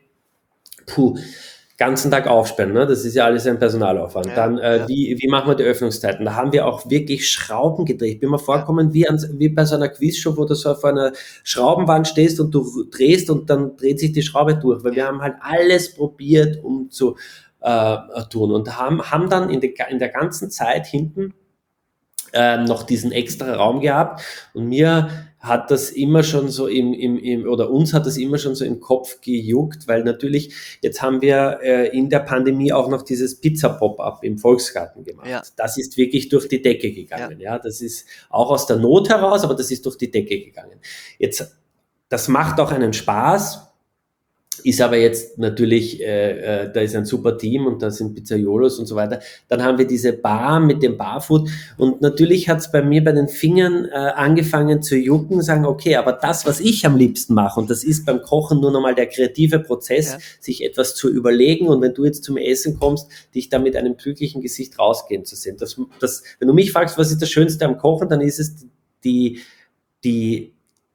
Speaker 1: puh, ganzen Tag aufsperren, ne? Das ist ja alles ein Personalaufwand. Ja, dann, äh, ja. wie, wie machen wir die Öffnungszeiten? Da haben wir auch wirklich Schrauben gedreht. Ich bin mir vorgekommen wie, an, wie bei so einer Quizshow, wo du so auf einer Schraubenwand stehst und du drehst und dann dreht sich die Schraube durch, weil wir haben halt alles probiert, um zu äh, tun und haben, haben dann in, de, in der ganzen Zeit hinten äh, noch diesen extra Raum gehabt und mir hat das immer schon so im, im, im, oder uns hat das immer schon so im Kopf gejuckt, weil natürlich, jetzt haben wir äh, in der Pandemie auch noch dieses Pizza-Pop-Up im Volksgarten gemacht. Ja. Das ist wirklich durch die Decke gegangen. Ja. ja, das ist auch aus der Not heraus, aber das ist durch die Decke gegangen. Jetzt, das macht auch einen Spaß, ist aber jetzt natürlich, äh, äh, da ist ein super Team und da sind Pizzaiolos und so weiter. Dann haben wir diese Bar mit dem Barfood und natürlich hat es bei mir bei den Fingern äh, angefangen zu jucken, sagen, okay, aber das, was ich am liebsten mache und das ist beim Kochen nur nochmal der kreative Prozess, ja. sich etwas zu überlegen und wenn du jetzt zum Essen kommst, dich da mit einem glücklichen Gesicht rausgehen zu sehen. Das, das, wenn du mich fragst, was ist das Schönste am Kochen, dann ist es die, die,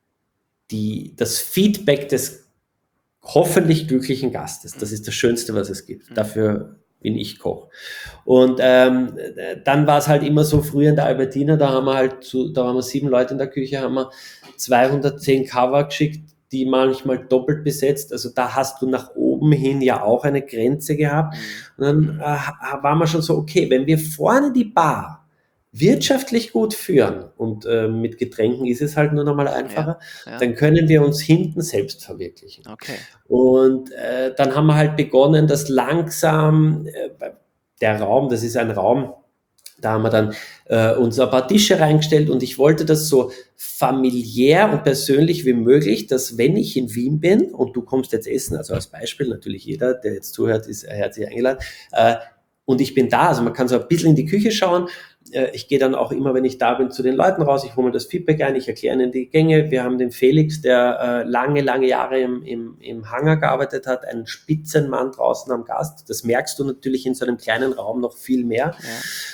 Speaker 1: die, das Feedback des hoffentlich glücklichen Gastes. Das ist das Schönste, was es gibt. Dafür bin ich Koch. Und ähm, dann war es halt immer so, früher in der Albertina, da haben wir halt, zu, da waren wir sieben Leute in der Küche, haben wir zweihundertzehn Cover geschickt, die manchmal doppelt besetzt. Also da hast du nach oben hin ja auch eine Grenze gehabt. Und dann äh, waren wir schon so, okay, wenn wir vorne die Bar wirtschaftlich gut führen und äh, mit Getränken ist es halt nur noch mal einfacher, ja, ja. dann können wir uns hinten selbst verwirklichen.
Speaker 3: Okay.
Speaker 1: Und äh, dann haben wir halt begonnen, dass langsam äh, der Raum, das ist ein Raum, da haben wir dann äh, uns ein paar Tische reingestellt und ich wollte das so familiär und persönlich wie möglich, dass wenn ich in Wien bin und du kommst jetzt essen, also als Beispiel, natürlich jeder, der jetzt zuhört, ist herzlich eingeladen, äh, und ich bin da, also man kann so ein bisschen in die Küche schauen. Ich gehe dann auch immer, wenn ich da bin, zu den Leuten raus, ich hole mir das Feedback ein, ich erkläre ihnen die Gänge. Wir haben den Felix, der äh, lange, lange Jahre im, im, im Hangar gearbeitet hat, einen Spitzenmann draußen am Gast. Das merkst du natürlich in so einem kleinen Raum noch viel mehr. Ja.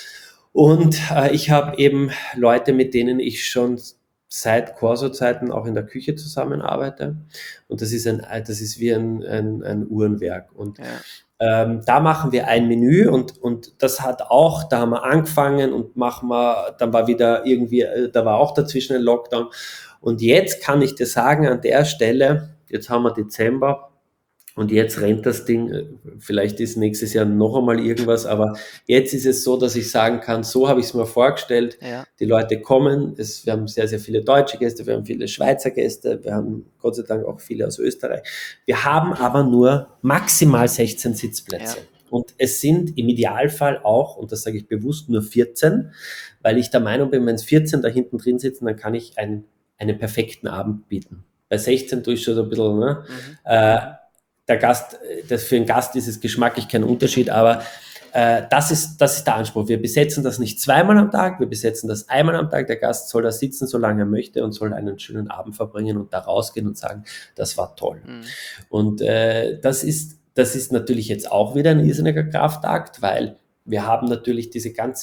Speaker 1: Und äh, ich habe eben Leute, mit denen ich schon seit Corso-Zeiten auch in der Küche zusammenarbeite. Und das ist, ein, das ist wie ein, ein, ein Uhrenwerk. Und ja. Ähm, da machen wir ein Menü und, und das hat auch, da haben wir angefangen und machen wir, dann war wieder irgendwie, da war auch dazwischen ein Lockdown und jetzt kann ich dir sagen, an der Stelle, jetzt haben wir Dezember und jetzt rennt das Ding, vielleicht ist nächstes Jahr noch einmal irgendwas, aber jetzt ist es so, dass ich sagen kann, so habe ich es mir vorgestellt, ja. Die Leute kommen, es, wir haben sehr, sehr viele deutsche Gäste, wir haben viele Schweizer Gäste, wir haben Gott sei Dank auch viele aus Österreich, wir haben aber nur maximal sechzehn Sitzplätze. Ja. Und es sind im Idealfall auch, und das sage ich bewusst, nur vierzehn, weil ich der Meinung bin, wenn es vierzehn da hinten drin sitzen, dann kann ich einen, einen perfekten Abend bieten. Bei sechzehn tue ich schon so ein bisschen, ne? Mhm. Äh, der Gast, das für einen Gast ist es geschmacklich kein Unterschied, aber äh, das ist, das ist der Anspruch. Wir besetzen das nicht zweimal am Tag, wir besetzen das einmal am Tag. Der Gast soll da sitzen, solange er möchte und soll einen schönen Abend verbringen und da rausgehen und sagen, das war toll. Mhm. Und äh, das ist, das ist natürlich jetzt auch wieder ein irrsinniger Kraftakt, weil wir haben natürlich diese ganze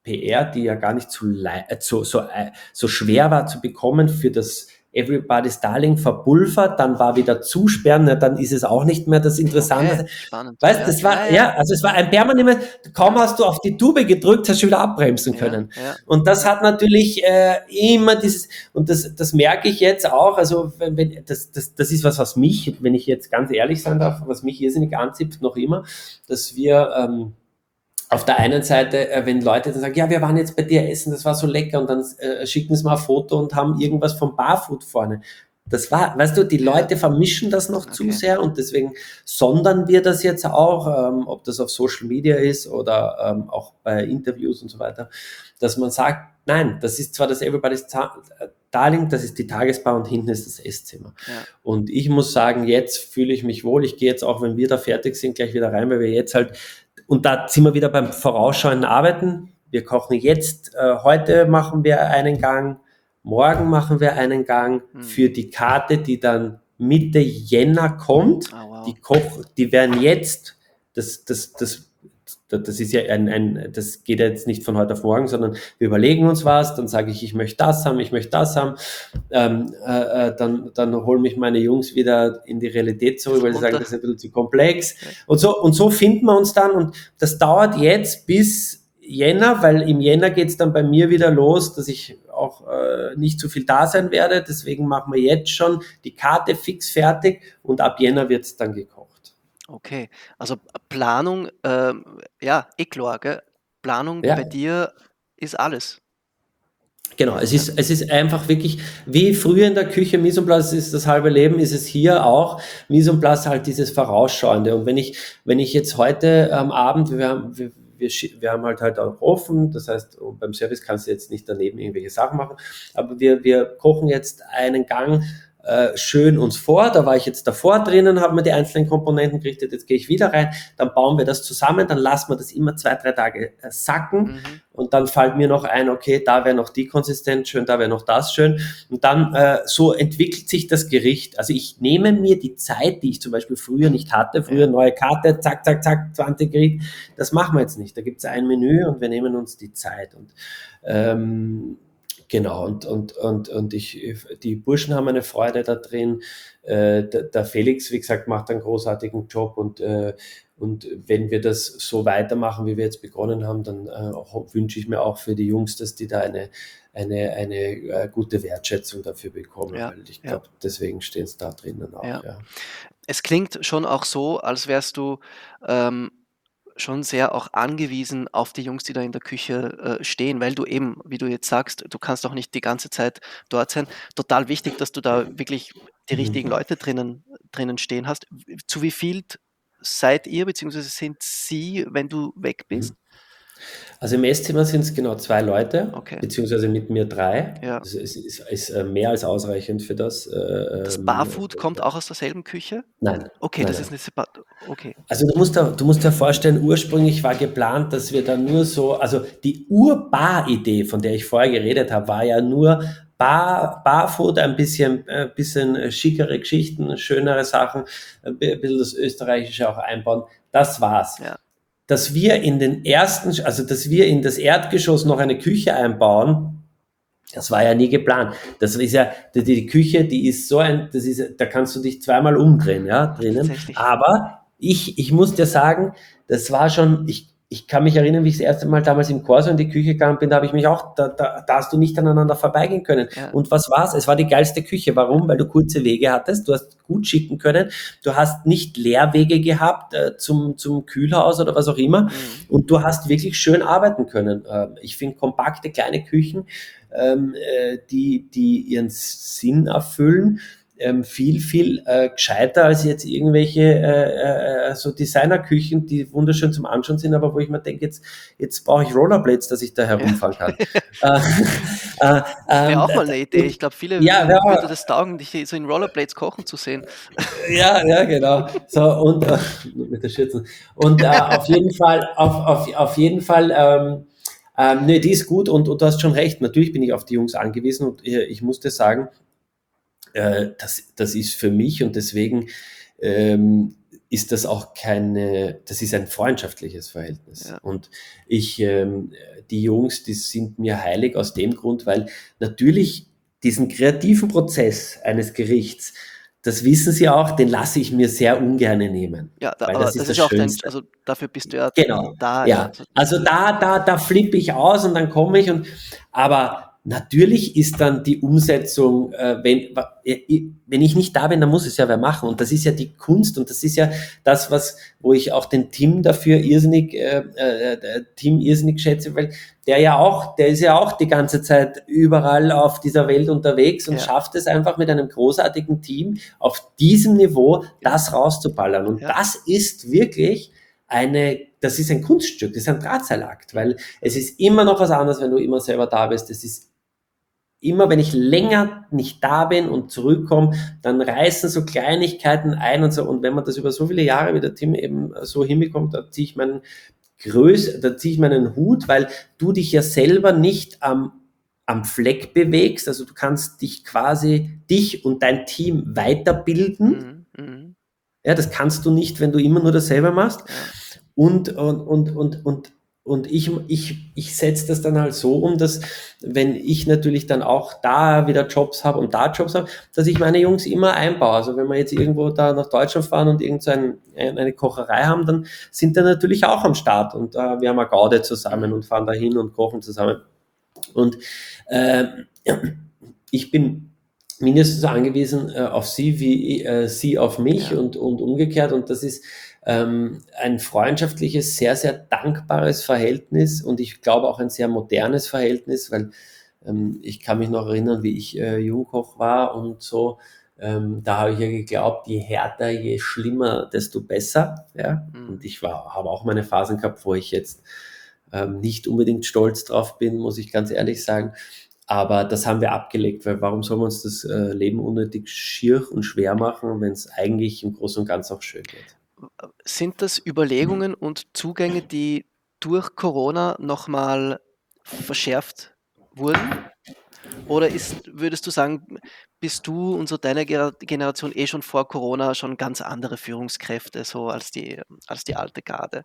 Speaker 1: P R, die ja gar nicht so, lei- äh, so, so, äh, so schwer war zu bekommen, für das Everybody's Darling verpulvert, dann war wieder zusperren, na, dann ist es auch nicht mehr das Interessante.
Speaker 3: Okay, spannend.
Speaker 1: Weißt,
Speaker 3: Ja,
Speaker 1: das war,
Speaker 3: ja, ja.
Speaker 1: ja, also es war ein permanent, kaum hast du auf die Tube gedrückt, hast du wieder abbremsen können.
Speaker 3: Ja, ja.
Speaker 1: Und das hat natürlich äh, immer dieses, und das, das merke ich jetzt auch, also wenn, wenn das, das, das ist was, was mich, wenn ich jetzt ganz ehrlich sein darf, was mich irrsinnig anzieht, noch immer, dass wir ähm, auf der einen Seite, äh, wenn Leute dann sagen, ja, wir waren jetzt bei dir essen, das war so lecker, und dann äh, schicken sie mal ein Foto und haben irgendwas vom Barfood vorne. Das war, weißt du, die Leute vermischen das noch
Speaker 3: Okay.
Speaker 1: zu sehr, und deswegen sondern wir das jetzt auch, ähm, ob das auf Social Media ist oder ähm, auch bei Interviews und so weiter, dass man sagt, nein, das ist zwar das Everybody's Darling, das ist die Tagesbar und hinten ist das Esszimmer.
Speaker 3: Ja.
Speaker 1: Und ich muss sagen, jetzt fühle ich mich wohl. Ich gehe jetzt auch, wenn wir da fertig sind, gleich wieder rein, weil wir jetzt halt, und da sind wir wieder beim vorausschauenden Arbeiten. Wir kochen jetzt, äh, heute machen wir einen Gang, morgen machen wir einen Gang
Speaker 3: Hm.
Speaker 1: für die Karte, die dann Mitte Jänner kommt.
Speaker 3: Oh, wow.
Speaker 1: Die Koch, die werden jetzt, das, das, das, das ist ja ein, ein, das geht ja jetzt nicht von heute auf morgen, sondern wir überlegen uns was, dann sage ich, ich möchte das haben, ich möchte das haben, ähm, äh, äh, dann, dann holen mich meine Jungs wieder in die Realität zurück, weil sie sagen, das ist ein bisschen zu komplex.
Speaker 3: Ja.
Speaker 1: Und so, und so finden wir uns dann, und das dauert jetzt bis Jänner, weil im Jänner geht's dann bei mir wieder los, dass ich auch äh, nicht zu viel da sein werde, deswegen machen wir jetzt schon die Karte fix fertig, und ab Jänner wird's dann gekocht.
Speaker 3: Okay, also Planung, ähm, ja, eh klar, gell? Planung
Speaker 1: Ja.
Speaker 3: bei dir ist alles.
Speaker 1: Genau, es ist, es ist einfach wirklich, wie früher in der Küche, Mise en place ist das halbe Leben, ist es hier auch, Mise en place halt dieses Vorausschauende. Und wenn ich, wenn ich jetzt heute am Abend, wir haben, wir, wir, schi- wir haben halt halt auch offen, das heißt, beim Service kannst du jetzt nicht daneben irgendwelche Sachen machen, aber wir, wir kochen jetzt einen Gang äh, schön uns vor, da war ich jetzt davor drinnen, habe mir die einzelnen Komponenten gerichtet, jetzt gehe ich wieder rein, dann bauen wir das zusammen, dann lassen wir das immer zwei, drei Tage äh, sacken,
Speaker 3: Mhm.
Speaker 1: und dann fällt mir noch ein, okay, da wäre noch die Konsistenz schön, da wäre noch das schön, und dann äh, so entwickelt sich das Gericht. Also ich nehme mir die Zeit, die ich zum Beispiel früher nicht hatte, früher neue Karte, zack, zack, zack, zwanzig Gerichte, das machen wir jetzt nicht. Da gibt es ein Menü und wir nehmen uns die Zeit, und ähm, genau, und, und, und, und ich, die Burschen haben eine Freude da drin. Äh, der, der Felix, wie gesagt, macht einen großartigen Job, und, äh, und wenn wir das so weitermachen, wie wir jetzt begonnen haben, dann äh, auch, wünsche ich mir auch für die Jungs, dass die da eine, eine, eine äh, gute Wertschätzung dafür bekommen,
Speaker 3: Ja,
Speaker 1: weil ich
Speaker 3: ja.
Speaker 1: glaube, deswegen stehen es da drinnen auch.
Speaker 3: Ja.
Speaker 1: Ja.
Speaker 3: Es klingt schon auch so, als wärst du ähm, schon sehr auch angewiesen auf die Jungs, die da in der Küche äh, stehen, weil du eben, wie du jetzt sagst, du kannst auch nicht die ganze Zeit dort sein. Total wichtig, dass du da wirklich die richtigen Leute drinnen, drinnen stehen hast. Zu wie viel seid ihr, beziehungsweise sind sie, wenn du weg bist?
Speaker 1: Also im Esszimmer sind es genau zwei Leute,
Speaker 3: Okay.
Speaker 1: beziehungsweise mit mir drei.
Speaker 3: Ja.
Speaker 1: Also es ist, ist äh, mehr als ausreichend für das. äh,
Speaker 3: Das
Speaker 1: ähm,
Speaker 3: Barfood kommt auch aus derselben Küche?
Speaker 1: Nein.
Speaker 3: Okay,
Speaker 1: nein,
Speaker 3: das
Speaker 1: nein.
Speaker 3: ist eine separate. Okay.
Speaker 1: Also du musst, da, du musst dir vorstellen, ursprünglich war geplant, dass wir da nur so, also die Ur-Bar-Idee, von der ich vorher geredet habe, war ja nur Bar, Barfood, ein bisschen, ein bisschen schickere Geschichten, schönere Sachen, ein bisschen das Österreichische auch einbauen. Das war's.
Speaker 3: Ja.
Speaker 1: Dass wir in den ersten, also dass wir in das Erdgeschoss noch eine Küche einbauen, das war ja nie geplant. Das ist ja, die, die Küche, die ist so ein, das ist, da kannst du dich zweimal umdrehen, ja, drinnen.
Speaker 3: Tatsächlich.
Speaker 1: Aber ich, ich muss dir sagen, das war schon, ich, ich kann mich erinnern, wie ich das erste Mal damals im Corso in die Küche gegangen bin, da habe ich mich auch, da, da, da hast du nicht aneinander vorbeigehen können.
Speaker 3: Ja.
Speaker 1: Und was war's? Es war die geilste Küche. Warum? Weil du kurze Wege hattest, du hast gut schicken können, du hast nicht Leerwege gehabt äh, zum, zum Kühlhaus oder was auch immer,
Speaker 3: Mhm.
Speaker 1: und du hast wirklich schön arbeiten können. Äh, ich finde kompakte, kleine Küchen, ähm, äh, die, die ihren Sinn erfüllen, ähm, viel, viel äh, gescheiter als jetzt irgendwelche äh, äh, so Designerküchen, die wunderschön zum Anschauen sind, aber wo ich mir denke, jetzt, jetzt brauche ich Rollerblades, dass ich da herumfahren kann. äh, äh, ähm,
Speaker 3: Wäre auch mal eine Idee. Ich glaube, viele
Speaker 1: Ja, wär auch-
Speaker 3: würde das taugen, dich so in Rollerblades kochen zu sehen.
Speaker 1: Ja, ja, genau. So, und äh, mit der Schürzen. Und äh, auf jeden Fall, auf, auf, auf jeden Fall, ähm, ähm, nee, die ist gut, und, und du hast schon recht. Natürlich bin ich auf die Jungs angewiesen, und äh, ich muss dir sagen, äh, das, das ist für mich, und deswegen ähm, ist das auch keine, das ist ein freundschaftliches Verhältnis.
Speaker 3: Ja.
Speaker 1: Und ich, ähm, die Jungs, die sind mir heilig aus dem Grund, weil natürlich diesen kreativen Prozess eines Gerichts, das wissen sie auch, den lasse ich mir sehr ungern nehmen.
Speaker 3: Ja, da,
Speaker 1: Weil
Speaker 3: aber
Speaker 1: das
Speaker 3: das
Speaker 1: ist
Speaker 3: ist
Speaker 1: das
Speaker 3: ja auch dein,
Speaker 1: Schönste.
Speaker 3: also dafür bist du ja
Speaker 1: Genau,
Speaker 3: da, ja.
Speaker 1: ja. Also da, da, da flippe ich aus und dann komme ich und, aber natürlich ist dann die Umsetzung, äh, wenn, wenn ich nicht da bin, dann muss es ja wer machen. Und das ist ja die Kunst und das ist ja das, was, wo ich auch den Tim dafür irrsinnig, äh, äh, Tim irrsinnig schätze, weil der ja auch, der ist ja auch die ganze Zeit überall auf dieser Welt unterwegs und
Speaker 3: Ja.
Speaker 1: schafft es einfach mit einem großartigen Team auf diesem Niveau das rauszuballern. Und
Speaker 3: Ja.
Speaker 1: das ist wirklich eine, das ist ein Kunststück, das ist ein Drahtseilakt, weil es ist immer noch was anderes, wenn du immer selber da bist. Es ist immer, wenn ich länger nicht da bin und zurückkomme, dann reißen so Kleinigkeiten ein und so. Und wenn man das über so viele Jahre wie der Tim eben so hinbekommt, da ziehe ich meinen Größ, da ziehe ich meinen Hut, weil du dich ja selber nicht am, am Fleck bewegst. Also du kannst dich quasi, dich und dein Team weiterbilden.
Speaker 3: Mhm, mhm.
Speaker 1: Ja, das kannst du nicht, wenn du immer nur dasselbe machst.
Speaker 3: Ja.
Speaker 1: Und, und, und, und, und, und ich, ich, ich setze das dann halt so um, dass wenn ich natürlich dann auch da wieder Jobs habe und da Jobs habe, dass ich meine Jungs immer einbaue. Also wenn wir jetzt irgendwo da nach Deutschland fahren und irgend so ein, eine Kocherei haben, dann sind die natürlich auch am Start. Und äh, wir haben eine Gaude zusammen und fahren dahin und kochen zusammen. Und äh, ich bin mindestens so angewiesen äh, auf sie, wie äh, sie auf mich
Speaker 3: Ja.
Speaker 1: und, und umgekehrt. Und das ist ähm, ein freundschaftliches, sehr, sehr dankbares Verhältnis und ich glaube auch ein sehr modernes Verhältnis, weil ähm, ich kann mich noch erinnern, wie ich äh, Jungkoch war und so. Ähm, da habe ich ja geglaubt, je härter, je schlimmer, desto besser. Ja?
Speaker 3: Mhm.
Speaker 1: Und ich war, habe auch meine Phasen gehabt, wo ich jetzt ähm, nicht unbedingt stolz drauf bin, muss ich ganz ehrlich sagen. Aber das haben wir abgelegt, weil warum soll man uns das äh, Leben unnötig schier und schwer machen, wenn es eigentlich im Großen und Ganzen auch schön geht?
Speaker 3: Sind das Überlegungen und Zugänge, die durch Corona nochmal verschärft wurden? Oder ist, würdest du sagen, bist du und so deine Generation eh schon vor Corona schon ganz andere Führungskräfte, so als die, als die alte Garde?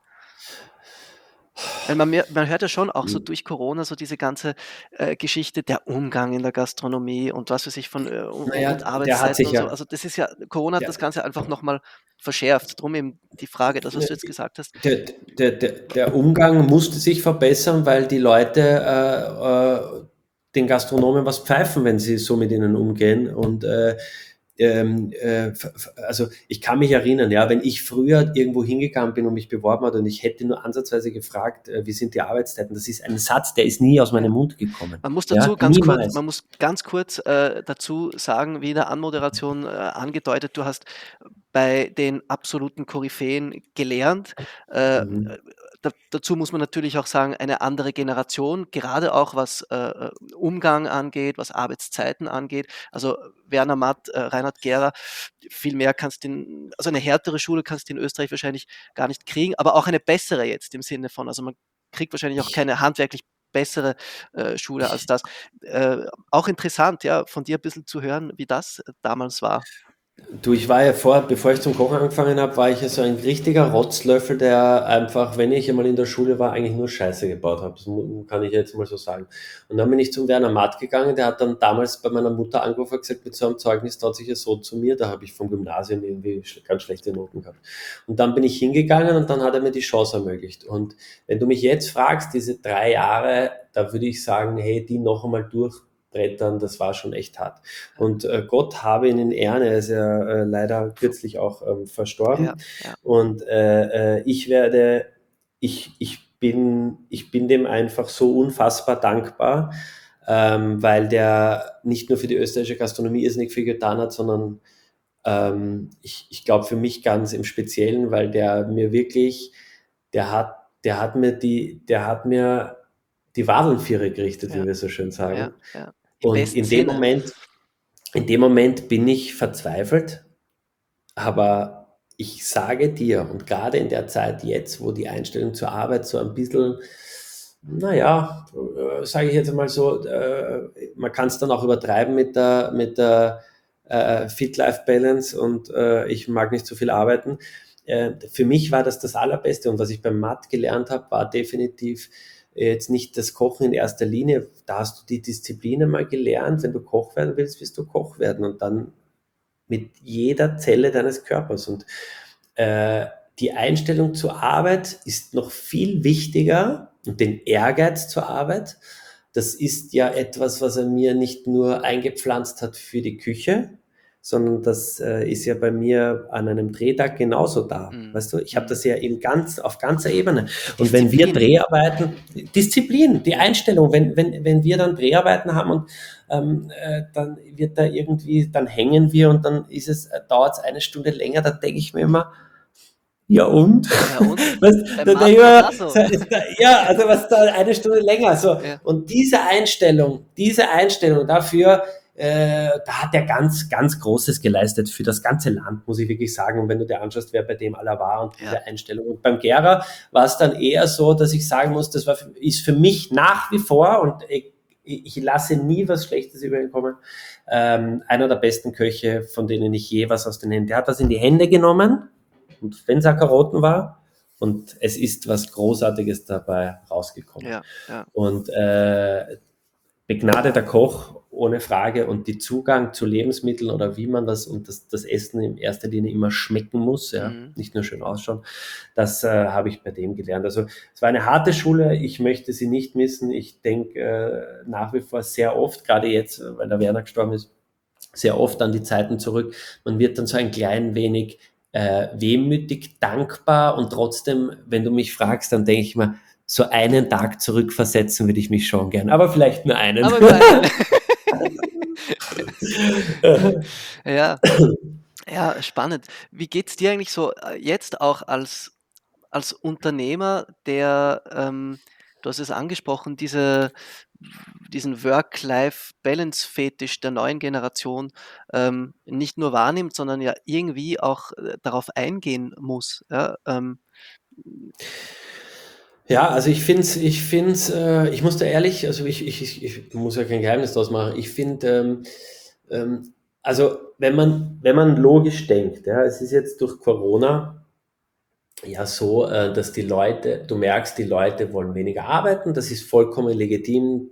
Speaker 3: Weil man, mer- man hört ja schon auch so durch Corona so diese ganze äh, Geschichte, der Umgang in der Gastronomie und was weiß ich von äh, und,
Speaker 1: Naja,
Speaker 3: und
Speaker 1: der hat
Speaker 3: Arbeitszeiten
Speaker 1: sich
Speaker 3: und so.
Speaker 1: ja,
Speaker 3: Also das ist ja, Corona hat
Speaker 1: der,
Speaker 3: das Ganze einfach nochmal verschärft. Drum eben die Frage, das, was du jetzt gesagt hast.
Speaker 1: der, der, der, der Umgang musste sich verbessern, weil die Leute äh, äh, den Gastronomen was pfeifen, wenn sie so mit ihnen umgehen. Und äh, ähm, äh, also ich kann mich erinnern, ja, wenn ich früher irgendwo hingegangen bin und mich beworben hat und ich hätte nur ansatzweise gefragt, äh, wie sind die Arbeitszeiten, das ist ein Satz, der ist nie aus meinem Mund gekommen.
Speaker 3: Man muss
Speaker 1: Ja,
Speaker 3: dazu ganz kurz,
Speaker 1: niemals.
Speaker 3: man muss ganz kurz äh, dazu sagen, wie in der Anmoderation äh, angedeutet, du hast bei den absoluten Koryphäen gelernt. Äh,
Speaker 1: Mhm.
Speaker 3: da, dazu muss man natürlich auch sagen, eine andere Generation, gerade auch was äh, Umgang angeht, was Arbeitszeiten angeht. Also Werner Matt, äh, Reinhard Gera, viel mehr kannst du in, also eine härtere Schule kannst du in Österreich wahrscheinlich gar nicht kriegen, aber auch eine bessere jetzt im Sinne von, also man kriegt wahrscheinlich auch keine handwerklich bessere äh, Schule als das. Äh, auch interessant, ja, von dir ein bisschen zu hören, wie das äh, damals war.
Speaker 1: Du, ich war ja vor, bevor ich zum Kochen angefangen habe, war ich ja so ein richtiger Rotzlöffel, der einfach, wenn ich einmal in der Schule war, eigentlich nur Scheiße gebaut habe. Das mu- kann ich jetzt mal so sagen. Und dann bin ich zum Werner Matt gegangen, der hat dann damals bei meiner Mutter angerufen und gesagt, mit so einem Zeugnis traut sich ihr Sohn zu mir. Da habe ich vom Gymnasium irgendwie sch- ganz schlechte Noten gehabt. Und dann bin ich hingegangen und dann hat er mir die Chance ermöglicht. Und wenn du mich jetzt fragst, diese drei Jahre, da würde ich sagen, hey, die noch einmal durchbrettern, das war schon echt hart. Und äh, Gott habe ihn in Ehren, er ist ja äh, leider kürzlich auch ähm, verstorben.
Speaker 3: Ja, ja.
Speaker 1: Und äh, äh, ich werde, ich, ich, bin, ich bin dem einfach so unfassbar dankbar, ähm, weil der nicht nur für die österreichische Gastronomie irrsinnig viel getan hat, sondern ähm, ich, ich glaube für mich ganz im Speziellen, weil der mir wirklich, der hat, der hat mir die, der hat mir die Wadelnviere gerichtet,
Speaker 3: Ja,
Speaker 1: wie wir so schön sagen.
Speaker 3: ja, ja. Im
Speaker 1: Und
Speaker 3: besten
Speaker 1: in dem
Speaker 3: Sinne.
Speaker 1: Moment, in dem Moment bin ich verzweifelt, aber ich sage dir, und gerade in der Zeit jetzt, wo die Einstellung zur Arbeit so ein bisschen, naja, äh, sage ich jetzt mal so, äh, man kann es dann auch übertreiben mit der, mit der äh, Fit-Life-Balance und äh, ich mag nicht so viel arbeiten. äh, für mich war das das Allerbeste. Und was ich beim Matt gelernt habe, war definitiv jetzt nicht das Kochen in erster Linie. Da hast du die Disziplin mal gelernt. Wenn du Koch werden willst, willst du Koch werden. Und dann mit jeder Zelle deines Körpers. Und äh, die Einstellung zur Arbeit ist noch viel wichtiger und den Ehrgeiz zur Arbeit. Das ist ja etwas, was er mir nicht nur eingepflanzt hat für die Küche, sondern das äh, ist ja bei mir an einem Drehtag genauso da.
Speaker 3: Mhm.
Speaker 1: Weißt du, ich habe das ja eben ganz auf ganzer Ebene. Und
Speaker 3: Disziplin.
Speaker 1: wenn wir Dreharbeiten, Disziplin, die Einstellung, wenn, wenn, wenn wir dann Dreharbeiten haben und ähm, äh, dann wird da irgendwie, dann hängen wir und dann ist es, äh, dauert es eine Stunde länger, dann denke ich mir immer, ja und?
Speaker 3: Ja, und?
Speaker 1: Was,
Speaker 3: Beim
Speaker 1: da
Speaker 3: Matt
Speaker 1: denk ich
Speaker 3: war
Speaker 1: mir,
Speaker 3: das so.
Speaker 1: so, ist da, ja, also was da eine Stunde länger. So.
Speaker 3: Ja.
Speaker 1: Und diese Einstellung, diese Einstellung dafür, äh, da hat er ganz, ganz Großes geleistet für das ganze Land, muss ich wirklich sagen. Und wenn du dir anschaust, wer bei dem aller war und diese
Speaker 3: Ja.
Speaker 1: Einstellung. Und beim Gera war es dann eher so, dass ich sagen muss, das war für, ist für mich nach wie vor, und ich, ich lasse nie was Schlechtes über ihn kommen, ähm, einer der besten Köche, von denen ich je was aus den Händen. Der hat was in die Hände genommen, und wenn es auch Karotten war, und es ist was Großartiges dabei rausgekommen.
Speaker 3: Ja, ja.
Speaker 1: Und äh, begnadeter Koch, ohne Frage, und die Zugang zu Lebensmitteln oder wie man das und das, das Essen in erster Linie immer schmecken muss, ja,
Speaker 3: Mhm.
Speaker 1: nicht nur schön ausschauen, das äh, habe ich bei dem gelernt. Also es war eine harte Schule, ich möchte sie nicht missen. Ich denke äh, nach wie vor sehr oft, gerade jetzt, weil der Werner gestorben ist, sehr oft an die Zeiten zurück. Man wird dann so ein klein wenig äh, wehmütig, dankbar, und trotzdem, wenn du mich fragst, dann denke ich mir, so einen Tag zurückversetzen würde ich mich schon gern, aber vielleicht nur einen.
Speaker 3: Aber geil. Ja, ja, spannend. Wie geht's dir eigentlich so äh, jetzt auch als, als Unternehmer, der, ähm, du hast es angesprochen, diese, diesen Work-Life-Balance-Fetisch der neuen Generation ähm, nicht nur wahrnimmt, sondern ja irgendwie auch äh, darauf eingehen muss. Ja, ähm,
Speaker 1: Ja, also ich finde es, ich find's, äh, ich muss da ehrlich, also ich, ich, ich, ich muss ja kein Geheimnis draus machen. Ich finde, ähm, ähm, also wenn man, wenn man logisch denkt, ja, es ist jetzt durch Corona ja so, äh, dass die Leute, du merkst, die Leute wollen weniger arbeiten, das ist vollkommen legitim.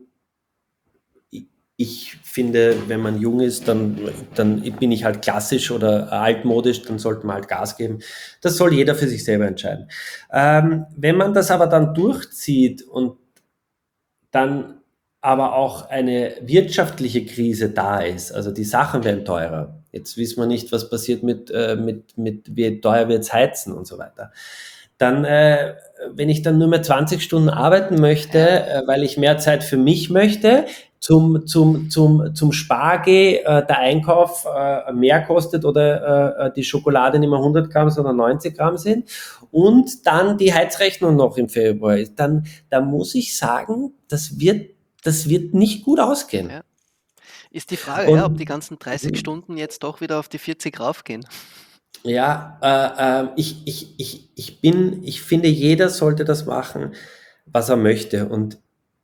Speaker 1: Ich, ich finde, wenn man jung ist, dann, dann bin ich halt klassisch oder altmodisch, dann sollte man halt Gas geben. Das soll jeder für sich selber entscheiden. Ähm, wenn man das aber dann durchzieht und dann aber auch eine wirtschaftliche Krise da ist, also die Sachen werden teurer. Jetzt wissen wir nicht, was passiert mit, äh, mit, mit wie teuer wird's heizen und so weiter. Dann, äh, wenn ich dann nur mehr zwanzig Stunden arbeiten möchte, äh, weil ich mehr Zeit für mich möchte, zum, zum, zum, zum Spar gehe, äh, der Einkauf äh, mehr kostet oder äh, die Schokolade nicht mehr hundert Gramm, sondern neunzig Gramm sind, und dann die Heizrechnung noch im Februar ist, dann, dann muss ich sagen, das wird, das wird nicht gut ausgehen.
Speaker 3: ja. Ist die Frage, ja, ob die
Speaker 1: Und
Speaker 3: ganzen dreißig Stunden jetzt doch wieder auf die vierzig raufgehen.
Speaker 1: ja, äh, äh, ich, ich, ich, ich bin, ich finde, jeder sollte das machen, was er möchte. Und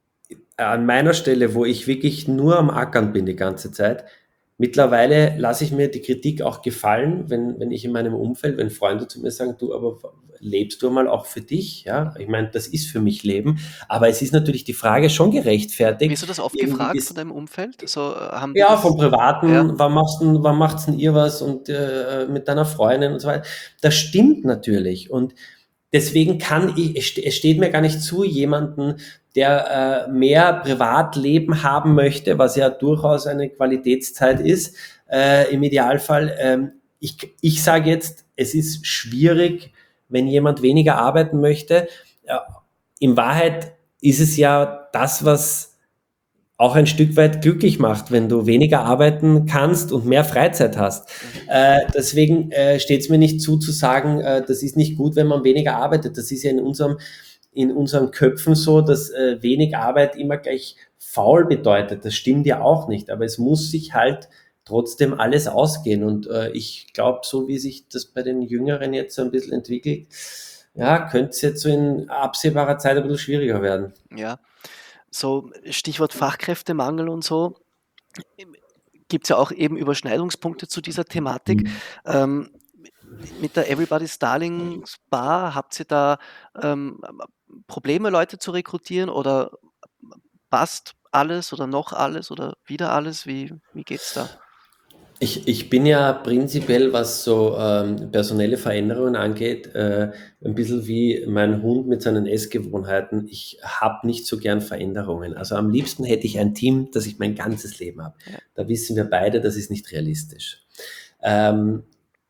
Speaker 1: an meiner Stelle, wo ich wirklich nur am Ackern bin die ganze Zeit, mittlerweile lasse ich mir die Kritik auch gefallen, wenn, wenn ich in meinem Umfeld, wenn Freunde zu mir sagen, du, aber lebst du mal auch für dich? Ja, ich meine, das ist für mich Leben, aber es ist natürlich die Frage schon gerechtfertigt.
Speaker 3: Wirst du das oft
Speaker 1: Irgendwie
Speaker 3: gefragt
Speaker 1: ist-
Speaker 3: von deinem Umfeld? So, äh, haben die
Speaker 1: Ja,
Speaker 3: das?
Speaker 1: vom Privaten,
Speaker 3: Ja.
Speaker 1: wann machst denn, wann macht's denn ihr was und äh, mit deiner Freundin und so weiter. Das stimmt natürlich, und deswegen kann ich, es ste- es steht mir gar nicht zu, jemanden, der äh, mehr Privatleben haben möchte, was ja durchaus eine Qualitätszeit ist, äh, im Idealfall. Ähm, ich ich sage jetzt, es ist schwierig, wenn jemand weniger arbeiten möchte. Ja, in Wahrheit ist es ja das, was auch ein Stück weit glücklich macht, wenn du weniger arbeiten kannst und mehr Freizeit hast. Äh, deswegen äh, steht es mir nicht zu, zu sagen, äh, das ist nicht gut, wenn man weniger arbeitet. Das ist ja in unserem, in unseren Köpfen so, dass äh, wenig Arbeit immer gleich faul bedeutet. Das stimmt ja auch nicht, aber es muss sich halt trotzdem alles ausgehen. Und äh, ich glaube, so wie sich das bei den Jüngeren jetzt so ein bisschen entwickelt, ja, könnte es jetzt so in absehbarer Zeit ein bisschen schwieriger werden.
Speaker 3: Ja, so Stichwort Fachkräftemangel und so, gibt es ja auch eben Überschneidungspunkte zu dieser Thematik. Ähm, mit der Everybody's Darlings Bar, habt ihr da ähm, Probleme, Leute zu rekrutieren oder passt alles oder noch alles oder wieder alles? Wie, wie geht's da?
Speaker 1: Ich, ich bin ja prinzipiell, was so ähm, personelle Veränderungen angeht, äh, ein bisschen wie mein Hund mit seinen Essgewohnheiten. Ich habe nicht so gern Veränderungen. Also am liebsten hätte ich ein Team, das ich mein ganzes Leben habe.
Speaker 3: Ja.
Speaker 1: Da wissen wir beide, das ist nicht realistisch. Ähm,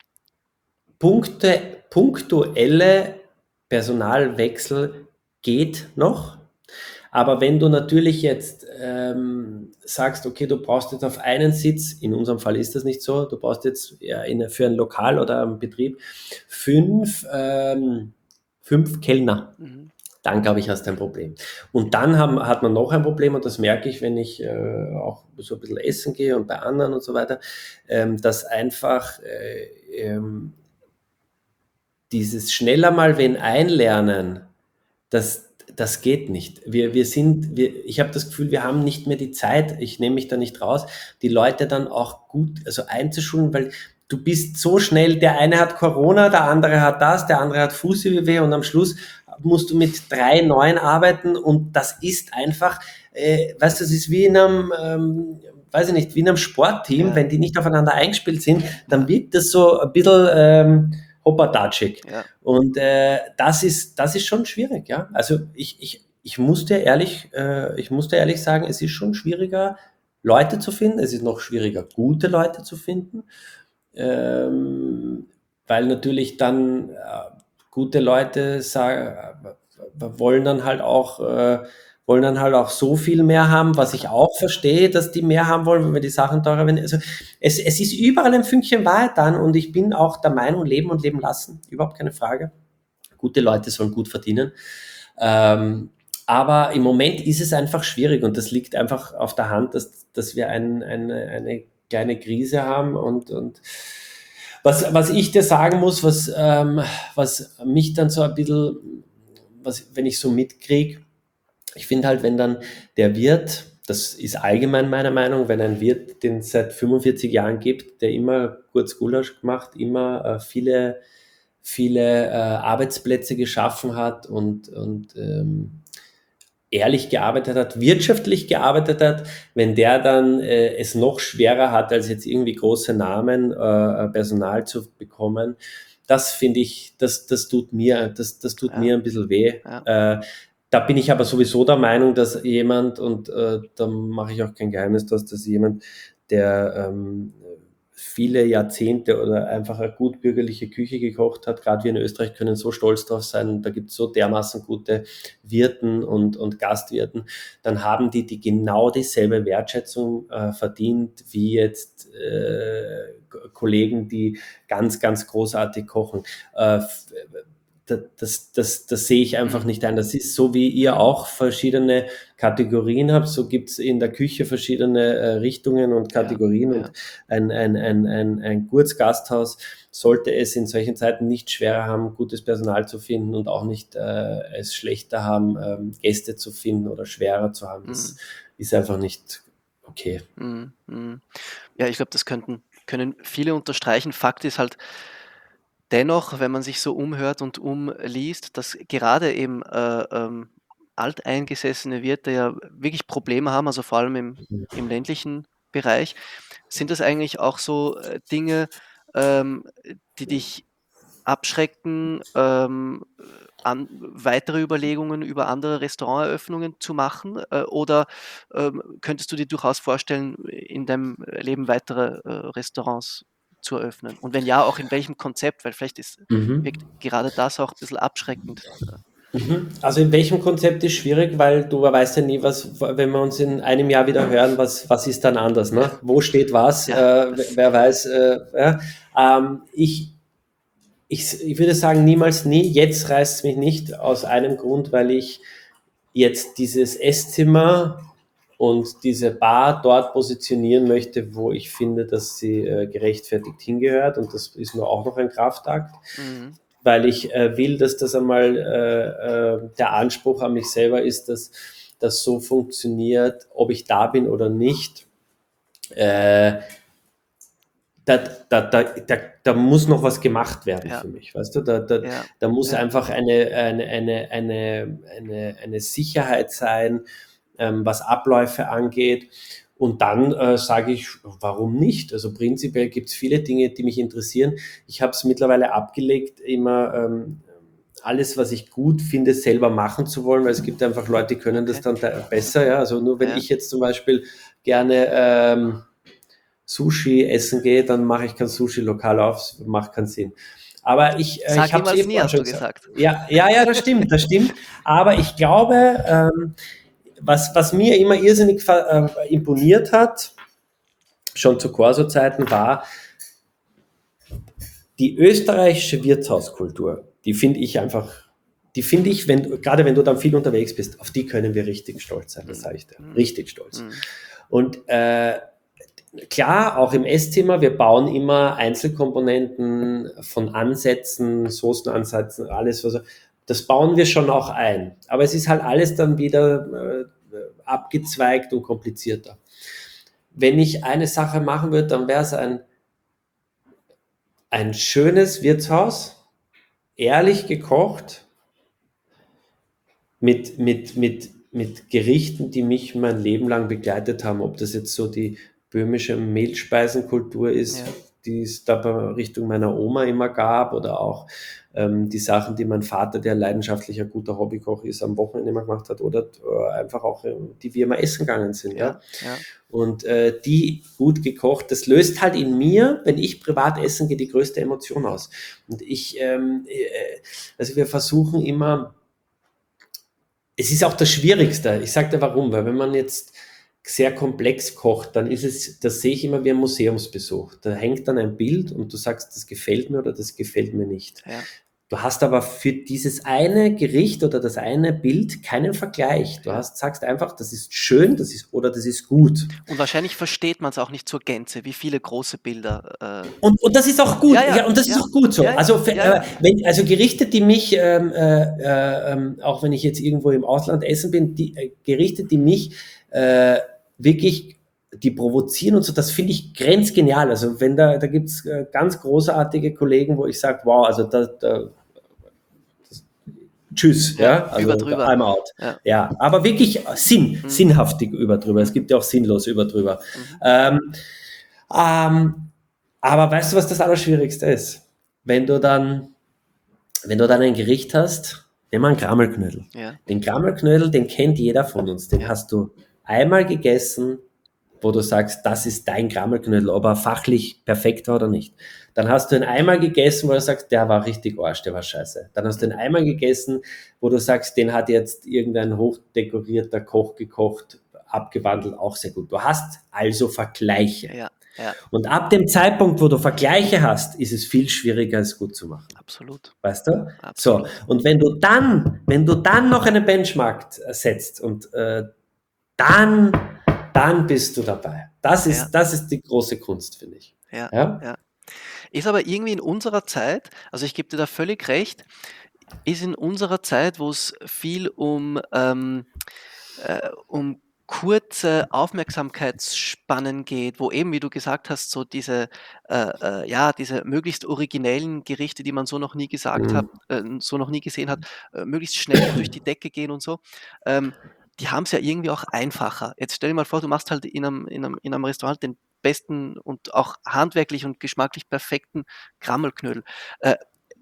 Speaker 1: Punkte, punktuelle Personalwechsel geht noch. Aber wenn du natürlich jetzt ähm, sagst, okay, du brauchst jetzt auf einen Sitz, in unserem Fall ist das nicht so, du brauchst jetzt ja, in, für ein Lokal oder einen Betrieb fünf, ähm, fünf Kellner,
Speaker 3: Mhm.
Speaker 1: dann glaube ich, hast du ein Problem. Und dann haben, hat man noch ein Problem, und das merke ich, wenn ich äh, auch so ein bisschen essen gehe und bei anderen und so weiter, ähm, dass einfach äh, ähm, dieses schneller mal wen einlernen, das, das geht nicht. Wir, wir sind, wir, ich habe das Gefühl, wir haben nicht mehr die Zeit, ich nehme mich da nicht raus, die Leute dann auch gut also einzuschulen, weil du bist so schnell, der eine hat Corona, der andere hat das, der andere hat Fußweh und am Schluss musst du mit drei neuen arbeiten, und das ist einfach, äh, weißt du, das ist wie in einem, ähm, weiß ich nicht, wie in einem Sportteam,
Speaker 3: Ja.
Speaker 1: wenn die nicht aufeinander eingespielt sind, dann wirkt das so ein bisschen ähm, hoppertatschig.
Speaker 3: Ja.
Speaker 1: Und äh, das ist, das ist schon schwierig, ja. Also ich, ich, ich muss dir ehrlich, äh, ich muss dir ehrlich sagen, es ist schon schwieriger, Leute zu finden. Es ist noch schwieriger, gute Leute zu finden, ähm, weil natürlich dann äh, gute Leute sagen, äh, wollen dann halt auch äh, wollen dann halt auch so viel mehr haben, was ich auch verstehe, dass die mehr haben wollen, wenn wir die Sachen teurer werden. Also es, es ist überall ein Fünkchen Wahrheit dann, und ich bin auch der Meinung, leben und leben lassen, überhaupt keine Frage. Gute Leute sollen gut verdienen. Ähm, aber im Moment ist es einfach schwierig, und das liegt einfach auf der Hand, dass, dass wir ein, eine, eine kleine Krise haben, und, und was, was ich dir sagen muss, was, ähm, was mich dann so ein bisschen, was, wenn ich so mitkriege, ich finde halt, wenn dann der Wirt, das ist allgemein meine Meinung, wenn ein Wirt, den es seit fünfundvierzig Jahren gibt, der immer kurz Gulasch gemacht, immer äh, viele, viele äh, Arbeitsplätze geschaffen hat und, und ähm, ehrlich gearbeitet hat, wirtschaftlich gearbeitet hat, wenn der dann äh, es noch schwerer hat, als jetzt irgendwie große Namen, äh, Personal zu bekommen, das finde ich, das, das tut mir, das, das tut
Speaker 3: Ja.
Speaker 1: mir ein bisschen weh.
Speaker 3: Ja.
Speaker 1: Äh, da bin ich aber sowieso der Meinung, dass jemand, und äh, da mache ich auch kein Geheimnis draus, dass jemand, der ähm, viele Jahrzehnte oder einfach eine gut bürgerliche Küche gekocht hat, gerade wir in Österreich können so stolz drauf sein, da gibt es so dermaßen gute Wirten und, und Gastwirten, dann haben die, die genau dieselbe Wertschätzung äh, verdient, wie jetzt äh, Kollegen, die ganz, ganz großartig kochen. Äh, Das, das, das sehe ich einfach nicht ein. Das ist so, wie ihr auch verschiedene Kategorien habt, so gibt es in der Küche verschiedene äh, Richtungen und Kategorien,
Speaker 3: Ja, ja.
Speaker 1: und ein, ein, ein, ein, ein Gutsgasthaus sollte es in solchen Zeiten nicht schwerer haben, gutes Personal zu finden, und auch nicht äh, es schlechter haben, ähm, Gäste zu finden oder schwerer zu haben. Das
Speaker 3: Mhm.
Speaker 1: ist einfach nicht okay.
Speaker 3: Mhm. Mhm. Ja, ich glaube, das könnten, können viele unterstreichen. Fakt ist halt dennoch, wenn man sich so umhört und umliest, dass gerade eben äh, ähm, alteingesessene Wirte ja wirklich Probleme haben, also vor allem im, im ländlichen Bereich. Sind das eigentlich auch so äh, Dinge, ähm, die dich abschrecken, ähm, an weitere Überlegungen über andere Restauranteröffnungen zu machen? Äh, oder ähm, könntest du dir durchaus vorstellen, in deinem Leben weitere äh, Restaurants zu eröffnen? Und wenn ja, auch in welchem Konzept? Weil vielleicht ist,
Speaker 1: Mhm.
Speaker 3: wirkt gerade das auch ein bisschen abschreckend.
Speaker 1: Mhm. Also in welchem Konzept ist schwierig, weil du weißt ja nie, was, wenn wir uns in einem Jahr wieder hören, was, was ist dann anders, ne? Wo steht was?
Speaker 3: Ja,
Speaker 1: Äh,
Speaker 3: das,
Speaker 1: wer weiß. Äh, ja. ähm, ich, ich, ich würde sagen, niemals nie. Jetzt reißt es mich nicht, aus einem Grund, weil ich jetzt dieses Esszimmer und diese Bar dort positionieren möchte, wo ich finde, dass sie äh, gerechtfertigt hingehört, und das ist nur auch noch ein Kraftakt,
Speaker 3: mhm.
Speaker 1: weil ich äh, will, dass das einmal äh, äh, der Anspruch an mich selber ist, dass das so funktioniert, ob ich da bin oder nicht. Äh, da, da, da, da, da muss noch was gemacht werden
Speaker 3: Ja.
Speaker 1: für mich, weißt du? Da, da,
Speaker 3: Ja.
Speaker 1: da muss
Speaker 3: Ja.
Speaker 1: einfach eine, eine, eine, eine, eine, eine Sicherheit sein, ähm, was Abläufe angeht. Und dann äh, sage ich, warum nicht? Also prinzipiell gibt es viele Dinge, die mich interessieren. Ich habe es mittlerweile abgelegt, immer ähm, alles, was ich gut finde, selber machen zu wollen, weil es gibt einfach Leute, die können das dann da besser. Ja? Also nur wenn
Speaker 3: Ja.
Speaker 1: ich jetzt zum Beispiel gerne ähm, Sushi essen gehe, dann mache ich kein Sushi-Lokal auf, das macht keinen Sinn. Aber ich, äh,
Speaker 3: Sag
Speaker 1: ich habe es
Speaker 3: niemals
Speaker 1: eh
Speaker 3: nie,
Speaker 1: vorhin
Speaker 3: hast
Speaker 1: schon
Speaker 3: du
Speaker 1: gesagt.
Speaker 3: gesagt.
Speaker 1: Ja, ja, ja, das stimmt, das stimmt. Aber ich glaube, ähm, was, was mir immer irrsinnig äh, imponiert hat, schon zu Corso-Zeiten, war die österreichische Wirtshauskultur. Die finde ich einfach, die finde ich, wenn, gerade wenn du dann viel unterwegs bist, auf die können wir richtig stolz sein, das sage ich dir. Richtig stolz.
Speaker 3: Mhm.
Speaker 1: Und äh, klar, auch im Esszimmer, wir bauen immer Einzelkomponenten von Ansätzen, Soßenansätzen, alles, was, das bauen wir schon auch ein. Aber es ist halt alles dann wieder äh, abgezweigt und komplizierter. Wenn ich eine Sache machen würde, dann wäre es ein, ein schönes Wirtshaus, ehrlich gekocht, mit, mit, mit, mit Gerichten, die mich mein Leben lang begleitet haben, ob das jetzt so die böhmische Mehlspeisenkultur ist,
Speaker 3: Ja.
Speaker 1: die es da Richtung meiner Oma immer gab, oder auch ähm, die Sachen, die mein Vater, der leidenschaftlicher guter Hobbykoch ist, am Wochenende immer gemacht hat, oder äh, einfach auch, äh, die wir immer essen gegangen sind. Ja,
Speaker 3: Ja, ja.
Speaker 1: Und äh, die gut gekocht, das löst halt in mir, wenn ich privat essen gehe, die größte Emotion aus. Und ich, ähm, äh, also wir versuchen immer, es ist auch das Schwierigste. Ich sage dir warum, weil wenn man jetzt sehr komplex kocht, dann ist es, das sehe ich immer wie ein Museumsbesuch. Da hängt dann ein Bild und du sagst, das gefällt mir oder das gefällt mir nicht.
Speaker 3: Ja.
Speaker 1: Du hast aber für dieses eine Gericht oder das eine Bild keinen Vergleich. Du
Speaker 3: Ja.
Speaker 1: hast, sagst einfach, das ist schön, das ist, oder das ist gut.
Speaker 3: Und wahrscheinlich versteht man es auch nicht zur Gänze, wie viele große Bilder. Äh
Speaker 1: Und, und das ist auch gut.
Speaker 3: Ja, ja,
Speaker 1: Ja, und das
Speaker 3: ja,
Speaker 1: ist auch gut so.
Speaker 3: ja, ja,
Speaker 1: also, für,
Speaker 3: ja, ja.
Speaker 1: Äh, wenn, also Gerichte, die mich, ähm, äh, äh, auch wenn ich jetzt irgendwo im Ausland essen bin, die äh, Gerichte, die mich äh, wirklich, die provozieren und so, das finde ich grenzgenial. Also wenn da, da gibt es äh, ganz großartige Kollegen, wo ich sage, wow, also da, da das, tschüss, ja,
Speaker 3: Ja,
Speaker 1: also
Speaker 3: über drüber.
Speaker 1: I'm out.
Speaker 3: Ja.
Speaker 1: Ja, aber wirklich Sinn,
Speaker 3: Mhm.
Speaker 1: sinnhaftig über drüber. Es gibt ja auch sinnlos über drüber.
Speaker 3: Mhm.
Speaker 1: Ähm, ähm, aber weißt du, was das Allerschwierigste ist? Wenn du dann, wenn du dann ein Gericht hast, nimm mal einen Krammelknödel.
Speaker 3: Ja.
Speaker 1: Den Krammelknödel, den kennt jeder von uns. Den
Speaker 3: Ja.
Speaker 1: hast du einmal gegessen, wo du sagst, das ist dein Krammelknödel, ob er fachlich perfekt war oder nicht. Dann hast du ihn einmal gegessen, wo du sagst, der war richtig Arsch, der war scheiße. Dann hast du ihn einmal gegessen, wo du sagst, den hat jetzt irgendein hochdekorierter Koch gekocht, abgewandelt, auch sehr gut. Du hast also Vergleiche.
Speaker 3: Ja, ja,
Speaker 1: Und ab dem Zeitpunkt, wo du Vergleiche hast, ist es viel schwieriger, es gut zu machen.
Speaker 3: absolut.
Speaker 1: Weißt du?
Speaker 3: Absolut.
Speaker 1: So. Und wenn du dann, wenn du dann noch einen Benchmark setzt und äh, dann, dann bist du dabei. Das ist,
Speaker 3: Ja.
Speaker 1: das ist die große Kunst, finde ich.
Speaker 3: Ja,
Speaker 1: Ja?
Speaker 3: ja. Ist aber irgendwie in unserer Zeit, also ich gebe dir da völlig recht, ist in unserer Zeit, wo es viel um, ähm, äh, um kurze Aufmerksamkeitsspannen geht, wo eben, wie du gesagt hast, so diese, äh, äh, ja, diese möglichst originellen Gerichte, die man so noch nie gesagt
Speaker 1: Mhm.
Speaker 3: hat, äh, so noch nie gesehen hat, äh, möglichst schnell durch die Decke gehen und so. Ähm, die haben es ja irgendwie auch einfacher. Jetzt stell dir mal vor, du machst halt in einem, in einem, in einem Restaurant den besten und auch handwerklich und geschmacklich perfekten Krammelknödel. Äh,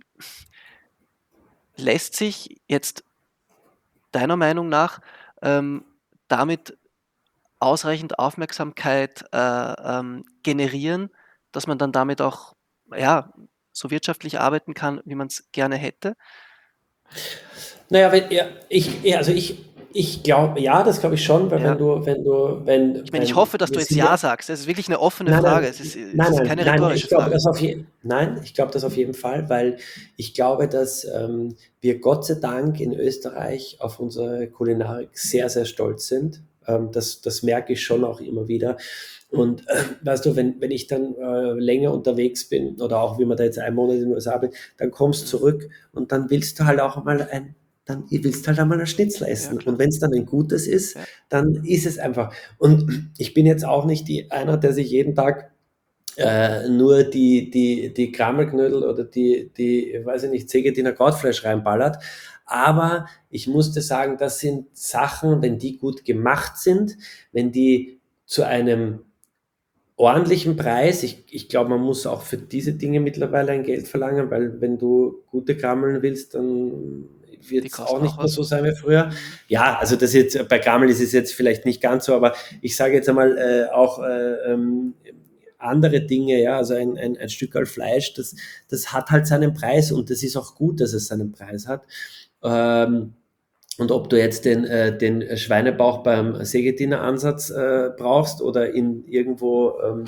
Speaker 3: lässt sich jetzt deiner Meinung nach ähm, damit ausreichend Aufmerksamkeit äh, ähm, generieren, dass man dann damit auch ja, so wirtschaftlich arbeiten kann, wie man es gerne hätte?
Speaker 1: Naja, wenn, ja, ich, ja, also ich, ich glaube, ja, das glaube ich schon, weil
Speaker 3: Ja.
Speaker 1: wenn du, wenn du, wenn,
Speaker 3: Ich meine, ich
Speaker 1: wenn-
Speaker 3: hoffe, dass du
Speaker 1: wir
Speaker 3: jetzt
Speaker 1: sind
Speaker 3: Ja sagst. Das ist wirklich eine offene
Speaker 1: Nein,
Speaker 3: Frage.
Speaker 1: nein,
Speaker 3: Es ist, es
Speaker 1: nein,
Speaker 3: ist
Speaker 1: nein,
Speaker 3: keine
Speaker 1: nein,
Speaker 3: rhetorische
Speaker 1: ich glaube
Speaker 3: Frage.
Speaker 1: das auf je, nein, ich glaube das auf jeden Fall, weil ich glaube, dass ähm, wir Gott sei Dank in Österreich auf unsere Kulinarik sehr, sehr stolz sind. Ähm, das, das merke ich schon auch immer wieder. Und äh, weißt du, wenn, wenn ich dann äh, länger unterwegs bin oder auch wie man da jetzt einen Monat in den U S A bin, dann kommst du zurück und dann willst du halt auch mal ein, dann willst du halt einmal ein Schnitzel essen.
Speaker 3: klar.
Speaker 1: Und wenn es dann ein gutes ist,
Speaker 3: Ja.
Speaker 1: dann ist es einfach. Und ich bin jetzt auch nicht die, einer, der sich jeden Tag äh, nur die, die, die Krammelknödel oder die, die, weiß ich nicht, Segediner Krautfleisch reinballert. Aber ich musste sagen, das sind Sachen, wenn die gut gemacht sind, wenn die zu einem ordentlichen Preis, ich, ich glaube, man muss auch für diese Dinge mittlerweile ein Geld verlangen, weil wenn du gute Krammeln willst, dann wird
Speaker 3: Die
Speaker 1: es auch
Speaker 3: kosten auch
Speaker 1: nicht mehr
Speaker 3: was.
Speaker 1: so sein wie früher.
Speaker 3: Mhm.
Speaker 1: Ja, also das jetzt bei Krammeln ist es jetzt vielleicht nicht ganz so, aber ich sage jetzt einmal äh, auch äh, ähm, andere Dinge, ja, also ein, ein, ein Stück Fleisch, das, das hat halt seinen Preis und das ist auch gut, dass es seinen Preis hat. Ähm, und ob du jetzt den, äh, den Schweinebauch beim Sägediener Ansatz äh, brauchst oder in irgendwo, ähm,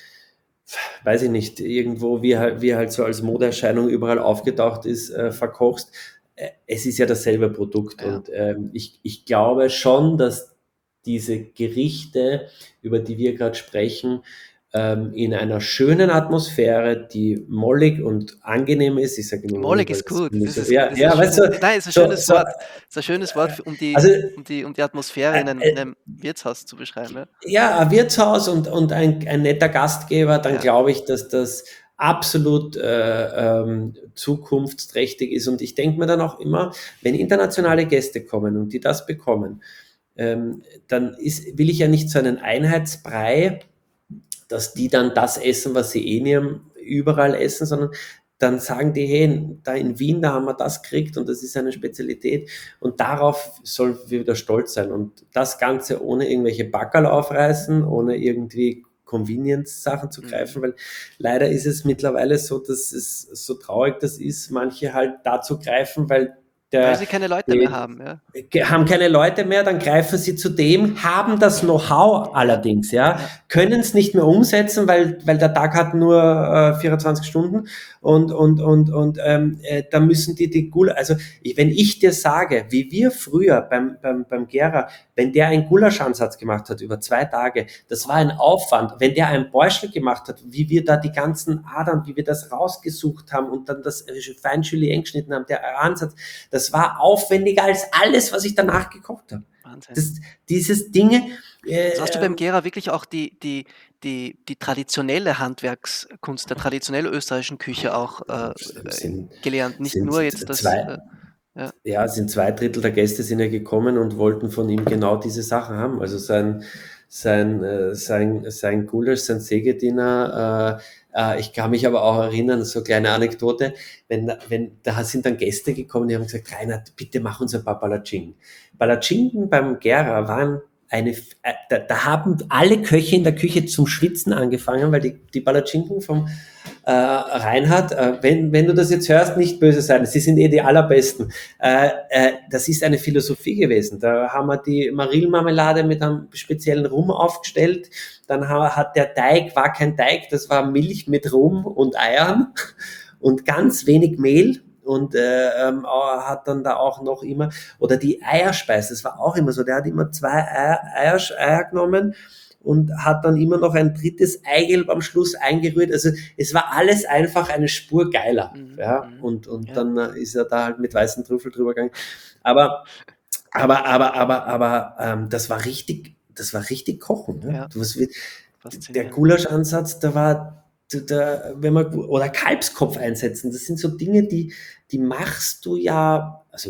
Speaker 1: weiß ich nicht, irgendwo, wie halt, wie halt so als Modeerscheinung überall aufgetaucht ist, äh, verkochst, äh, es ist ja dasselbe Produkt.
Speaker 3: Ja.
Speaker 1: Und ähm, ich, ich glaube schon, dass diese Gerichte, über die wir gerade sprechen, ähm, in einer schönen Atmosphäre, die mollig und angenehm ist. Ich sage immer mollig,
Speaker 3: Mollig
Speaker 1: weil
Speaker 3: ist
Speaker 1: das
Speaker 3: gut.
Speaker 1: finde ich
Speaker 3: Das
Speaker 1: so,
Speaker 3: ist,
Speaker 1: ja,
Speaker 3: das ist ein
Speaker 1: ja, weißt
Speaker 3: schönes,
Speaker 1: du,
Speaker 3: nein, ist ein
Speaker 1: so,
Speaker 3: schönes
Speaker 1: so,
Speaker 3: Wort. Ist ein schönes Wort, für- um die,
Speaker 1: also
Speaker 3: um die, um die Atmosphäre in einem,
Speaker 1: äh,
Speaker 3: in einem Wirtshaus zu beschreiben. Ja.
Speaker 1: ja, ein Wirtshaus und, und ein, ein netter Gastgeber, dann
Speaker 3: Ja.
Speaker 1: glaube ich, dass das absolut äh, ähm, zukunftsträchtig ist. Und ich denke mir dann auch immer, wenn internationale Gäste kommen und die das bekommen, ähm, dann ist, will ich ja nicht so einen Einheitsbrei, dass die dann das essen, was sie eh nie überall essen, sondern dann sagen die, hey, da in Wien, da haben wir das gekriegt und das ist eine Spezialität und darauf sollen wir wieder stolz sein und das Ganze ohne irgendwelche Backerl aufreißen, ohne irgendwie Convenience-Sachen zu greifen,
Speaker 3: Mhm.
Speaker 1: weil leider ist es mittlerweile so, dass es so traurig das ist, manche halt dazu greifen, weil
Speaker 3: Weil
Speaker 1: der,
Speaker 3: sie keine Leute mehr
Speaker 1: die,
Speaker 3: haben. Ja.
Speaker 1: haben keine Leute mehr, dann greifen sie zu dem, haben das Know-how
Speaker 3: Ja.
Speaker 1: allerdings, ja,
Speaker 3: Ja.
Speaker 1: können es nicht mehr umsetzen, weil, weil der Tag hat nur äh, vierundzwanzig Stunden und, und, und, und ähm, äh, da müssen die die Gulasch, also ich, wenn ich dir sage, wie wir früher beim, beim, beim Gera, wenn der einen Gulaschansatz gemacht hat über zwei Tage, das war ein Aufwand, wenn der einen Beuschel gemacht hat, wie wir da die ganzen Adern, wie wir das rausgesucht haben und dann das fein julienne geschnitten haben, der Ansatz, das war aufwendiger als alles, was ich danach gekocht habe.
Speaker 3: Wahnsinn.
Speaker 1: Das, dieses Dinge. Äh,
Speaker 3: Also hast du beim Gera wirklich auch die, die, die, die traditionelle Handwerkskunst der traditionellen österreichischen Küche auch äh,
Speaker 1: sind,
Speaker 3: gelernt? Nicht
Speaker 1: sind
Speaker 3: nur jetzt das.
Speaker 1: zwei,
Speaker 3: Äh, ja.
Speaker 1: ja, sind zwei Drittel der Gäste sind ja gekommen und wollten von ihm genau diese Sachen haben. Also sein, sein, äh, sein, sein Gulasch, sein Sägediener, äh, äh, ich kann mich aber auch erinnern, so eine kleine Anekdote, wenn, wenn, da sind dann Gäste gekommen, die haben gesagt, Reinhard, bitte mach uns ein paar Palatschinken. Palatschinken beim Gera waren eine, äh, da, da haben alle Köche in der Küche zum Schwitzen angefangen, weil die, die Palatschinken vom äh, Reinhard, äh, wenn, wenn du das jetzt hörst, nicht böse sein, sie sind eh die allerbesten. Äh, äh, das ist eine Philosophie gewesen. Da haben wir die Marillenmarmelade mit einem speziellen Rum aufgestellt. Dann hat der Teig, war kein Teig, das war Milch mit Rum und Eiern und ganz wenig Mehl. Und äh, ähm, hat dann da auch noch immer, oder die Eierspeise, das war auch immer so, der hat immer zwei Eier, Eier, Eier genommen und hat dann immer noch ein drittes Eigelb am Schluss eingerührt. Also es war alles einfach eine Spur geiler.
Speaker 3: Mhm,
Speaker 1: Ja?
Speaker 3: mhm.
Speaker 1: Und, und
Speaker 3: Ja.
Speaker 1: dann äh, ist er da halt mit weißen Trüffel drüber gegangen. Aber, aber, aber, aber, aber ähm, das war richtig, das war richtig Kochen. Ne?
Speaker 3: Ja.
Speaker 1: Du, was, der
Speaker 3: Faszinierend.
Speaker 1: Gulasch-Ansatz, da war, da, wenn man, oder Kalbskopf einsetzen, das sind so Dinge, die, die machst du ja, also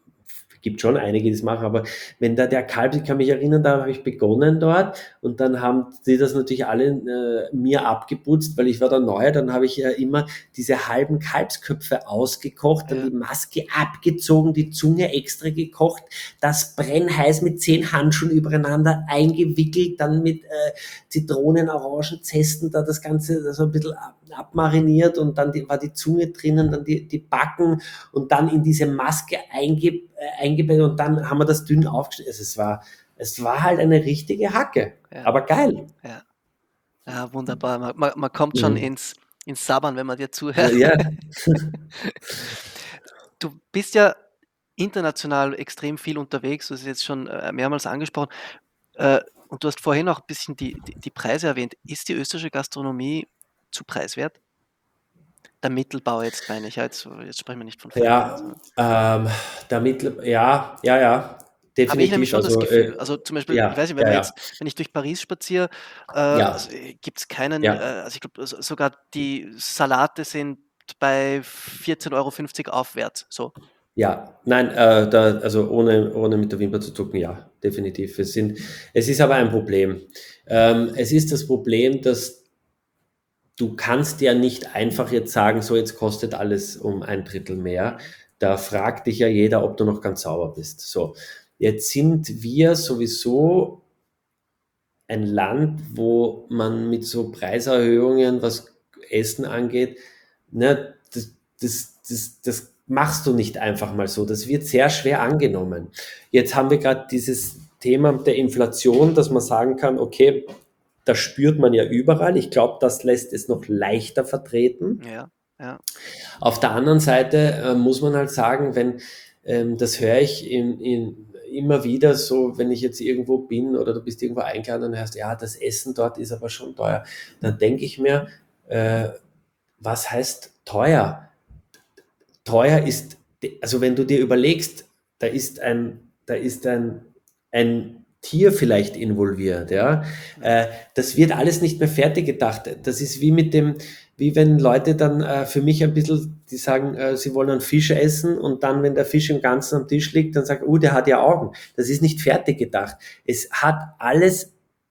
Speaker 1: gibt schon einige, die das machen, aber wenn da der Kalb, ich kann mich erinnern, da habe ich begonnen dort und dann haben die das natürlich alle äh, mir abgeputzt, weil ich war da neu, dann habe ich ja immer diese halben Kalbsköpfe ausgekocht, dann
Speaker 3: Ja.
Speaker 1: die Maske abgezogen, die Zunge extra gekocht, das brennheiß mit zehn Handschuhen übereinander eingewickelt, dann mit äh, Zitronen, Orangenzesten da das Ganze so ein bisschen ab, abmariniert und dann die, war die Zunge drinnen, dann die, die Backen und dann in diese Maske einge, äh, eingebettet und dann haben wir das dünn aufgeschnitten. Also es war, es war halt eine richtige Hacke,
Speaker 3: Ja.
Speaker 1: aber geil.
Speaker 3: Ja. Ja, wunderbar. Man, man, man kommt schon
Speaker 1: Mhm.
Speaker 3: ins, ins Sabbern, wenn man dir zuhört.
Speaker 1: Ja,
Speaker 3: Du bist ja international extrem viel unterwegs, du hast es jetzt schon äh, mehrmals angesprochen. Äh, und du hast vorhin auch ein bisschen die, die, die Preise erwähnt. Ist die österreichische Gastronomie zu preiswert? Der Mittelbau jetzt meine ich, ja, jetzt, jetzt sprechen wir nicht von Feinschmecker.
Speaker 1: ja,
Speaker 3: sondern-
Speaker 1: ähm, damit, ja, ja, ja.
Speaker 3: Habe ich nämlich
Speaker 1: definitiv.
Speaker 3: schon das
Speaker 1: Also äh,
Speaker 3: Gefühl. Also zum Beispiel, ich weiß
Speaker 1: ja,
Speaker 3: nicht, wenn
Speaker 1: ja,
Speaker 3: man
Speaker 1: ja,
Speaker 3: jetzt, wenn ich durch Paris spaziere, äh, also,
Speaker 1: ja,
Speaker 3: äh, gibt es keinen, äh,
Speaker 1: ja.
Speaker 3: also ich glaube, so, sogar die Salate sind bei vierzehn Euro fünfzig aufwärts. So.
Speaker 1: Ja, nein, äh, da, also ohne, ohne mit der Wimper zu zucken, ja, definitiv. Es sind, es ist aber ein Problem. Ähm, es ist das Problem, dass du kannst ja nicht einfach jetzt sagen, so jetzt kostet alles um ein Drittel mehr.
Speaker 3: Mhm.
Speaker 1: Da fragt dich ja jeder, ob du noch ganz sauber bist. So, jetzt sind wir sowieso ein Land, wo man mit so Preiserhöhungen, was Essen angeht, ne, das, das, das, das machst du nicht einfach mal so. Das wird sehr schwer angenommen. Jetzt haben wir gerade dieses Thema der Inflation, dass man sagen kann, okay, das spürt man ja überall. Ich glaube, das lässt es noch leichter vertreten.
Speaker 3: Ja, ja.
Speaker 1: Auf der anderen Seite äh, muss man halt sagen, wenn, ähm, das höre ich in, in, immer wieder so, wenn ich jetzt irgendwo bin oder du bist irgendwo eingeladen und hörst, ja, das Essen dort ist aber schon teuer, dann denke ich mir, äh, was heißt teuer? Teuer ist, also wenn du dir überlegst, da ist ein, da ist ein, ein Tier vielleicht involviert, ja, äh, das wird alles nicht mehr fertig gedacht. Das ist wie mit dem, wie wenn Leute dann äh, für mich ein bisschen, die sagen, äh, sie wollen einen Fisch essen und dann, wenn der Fisch im Ganzen am Tisch liegt, dann sagen, oh, der hat ja Augen. Das ist nicht fertig gedacht. Es hat alles,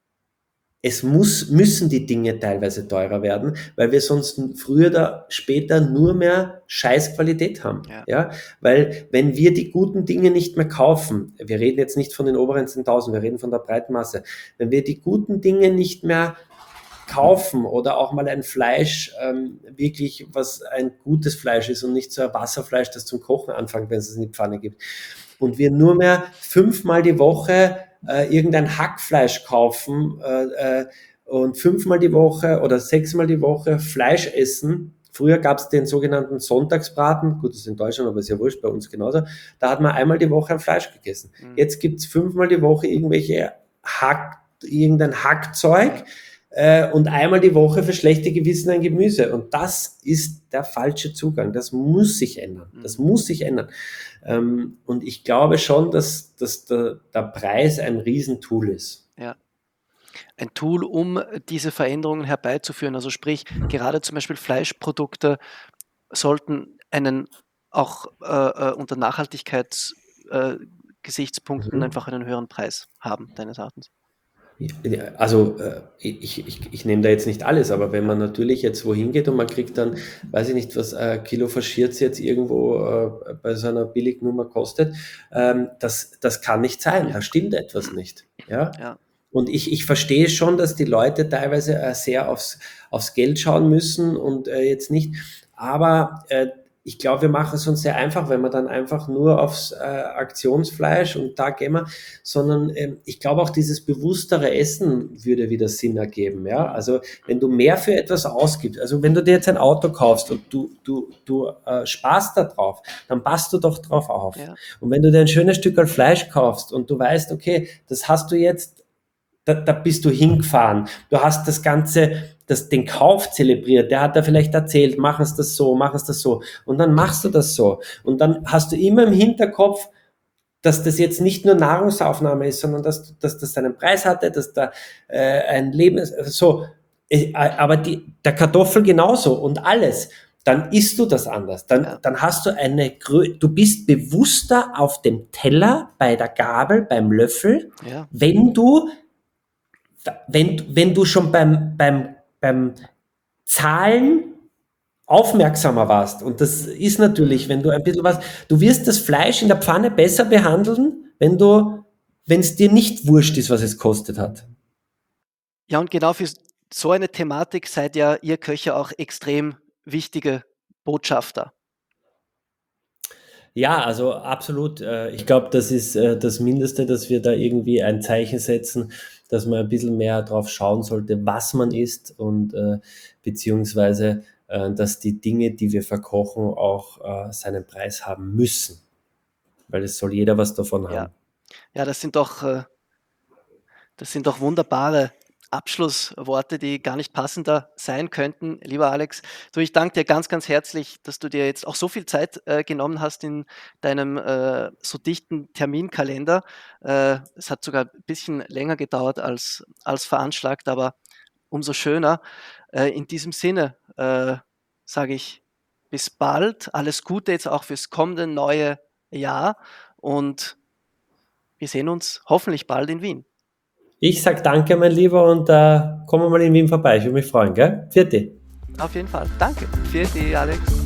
Speaker 1: es muss, müssen die Dinge teilweise teurer werden, weil wir sonst früher oder später nur mehr Scheißqualität haben.
Speaker 3: Ja.
Speaker 1: Ja, weil wenn wir die guten Dinge nicht mehr kaufen, wir reden jetzt nicht von den oberen zehntausend, wir reden von der breiten Masse, wenn wir die guten Dinge nicht mehr kaufen oder auch mal ein Fleisch, ähm, wirklich was ein gutes Fleisch ist und nicht so ein Wasserfleisch, das zum Kochen anfängt, wenn es es in die Pfanne gibt, und wir nur mehr fünfmal die Woche äh, irgendein Hackfleisch kaufen äh, äh, und fünfmal die Woche oder sechsmal die Woche Fleisch essen. Früher gab es den sogenannten Sonntagsbraten, gut, das ist in Deutschland, aber ist ja wurscht, bei uns genauso. Da hat man einmal die Woche ein Fleisch gegessen.
Speaker 3: Mhm.
Speaker 1: Jetzt gibt es fünfmal die Woche irgendwelche Hack, irgendein Hackzeug äh, und einmal die Woche für schlechte Gewissen ein Gemüse. Und das ist der falsche Zugang. Das muss sich ändern. Das
Speaker 3: Mhm.
Speaker 1: muss sich ändern. Ähm, und ich glaube schon, dass, dass der, der Preis ein Riesentool ist.
Speaker 3: Ja. Ein Tool, um diese Veränderungen herbeizuführen. Also sprich, gerade zum Beispiel Fleischprodukte sollten einen auch äh, äh, unter Nachhaltigkeitsgesichtspunkten äh,
Speaker 1: Mhm.
Speaker 3: einfach einen höheren Preis haben, deines Erachtens.
Speaker 1: Ja, also äh, ich, ich, ich nehme da jetzt nicht alles, aber wenn man natürlich jetzt wohin geht und man kriegt dann, weiß ich nicht, was ein Kilo Faschierts jetzt irgendwo äh, bei so einer Billignummer kostet, ähm, das, das kann nicht sein, da stimmt etwas nicht. Ja?
Speaker 3: Ja,
Speaker 1: Und ich, ich verstehe schon, dass die Leute teilweise äh, sehr aufs, aufs Geld schauen müssen und äh, jetzt nicht, aber äh, ich glaube, wir machen es uns sehr einfach, wenn wir dann einfach nur aufs äh, Aktionsfleisch und da gehen wir, sondern ähm, ich glaube auch dieses bewusstere Essen würde wieder Sinn ergeben. Ja? Also wenn du mehr für etwas ausgibst, also wenn du dir jetzt ein Auto kaufst und du, du, du äh, sparst da drauf, dann passt du doch drauf auf.
Speaker 3: ja,
Speaker 1: Und wenn du dir ein schönes Stück Fleisch kaufst und du weißt, okay, das hast du jetzt, da, da bist du hingefahren, du hast das Ganze, das, den Kauf zelebriert, der hat da vielleicht erzählt, mach es das so, mach es das so, und dann machst du das so. Und dann hast du immer im Hinterkopf, dass das jetzt nicht nur Nahrungsaufnahme ist, sondern dass, dass das einen Preis hatte, dass da äh, ein Leben ist, so, äh, aber die, der Kartoffel genauso und alles. Dann isst du das anders. Dann,
Speaker 3: ja,
Speaker 1: dann hast du eine, Grö du bist bewusster auf dem Teller, bei der Gabel, beim Löffel,
Speaker 3: ja,
Speaker 1: wenn du, wenn, wenn du schon beim, beim, beim Zahlen aufmerksamer warst. Und das ist natürlich, wenn du ein bisschen was, du wirst das Fleisch in der Pfanne besser behandeln, wenn du, wenn es dir nicht wurscht ist, was es kostet hat.
Speaker 3: ja, und genau für so eine Thematik seid ja ihr Köche auch extrem wichtige Botschafter.
Speaker 1: Ja, also absolut. Äh, Ich glaube, das ist äh, das Mindeste, dass wir da irgendwie ein Zeichen setzen, dass man ein bisschen mehr drauf schauen sollte, was man isst und äh, beziehungsweise, äh, dass die Dinge, die wir verkochen, auch äh, seinen Preis haben müssen, weil es soll jeder was davon
Speaker 3: Ja,
Speaker 1: haben.
Speaker 3: ja, das sind doch, äh, das sind doch wunderbare Abschlussworte, die gar nicht passender sein könnten. Lieber Alex, du, ich danke dir ganz, ganz herzlich, dass du dir jetzt auch so viel Zeit äh, genommen hast in deinem äh, so dichten Terminkalender. Äh, es hat sogar ein bisschen länger gedauert als, als veranschlagt, aber umso schöner. Äh, in diesem Sinne äh, sage ich bis bald. Alles Gute jetzt auch fürs kommende neue Jahr und wir sehen uns hoffentlich bald in Wien.
Speaker 1: Ich sag danke, mein Lieber, und äh, kommen wir mal in Wien vorbei. Ich würde mich freuen, gell? Vierte.
Speaker 3: Auf jeden Fall. Danke. Vierte, Alex.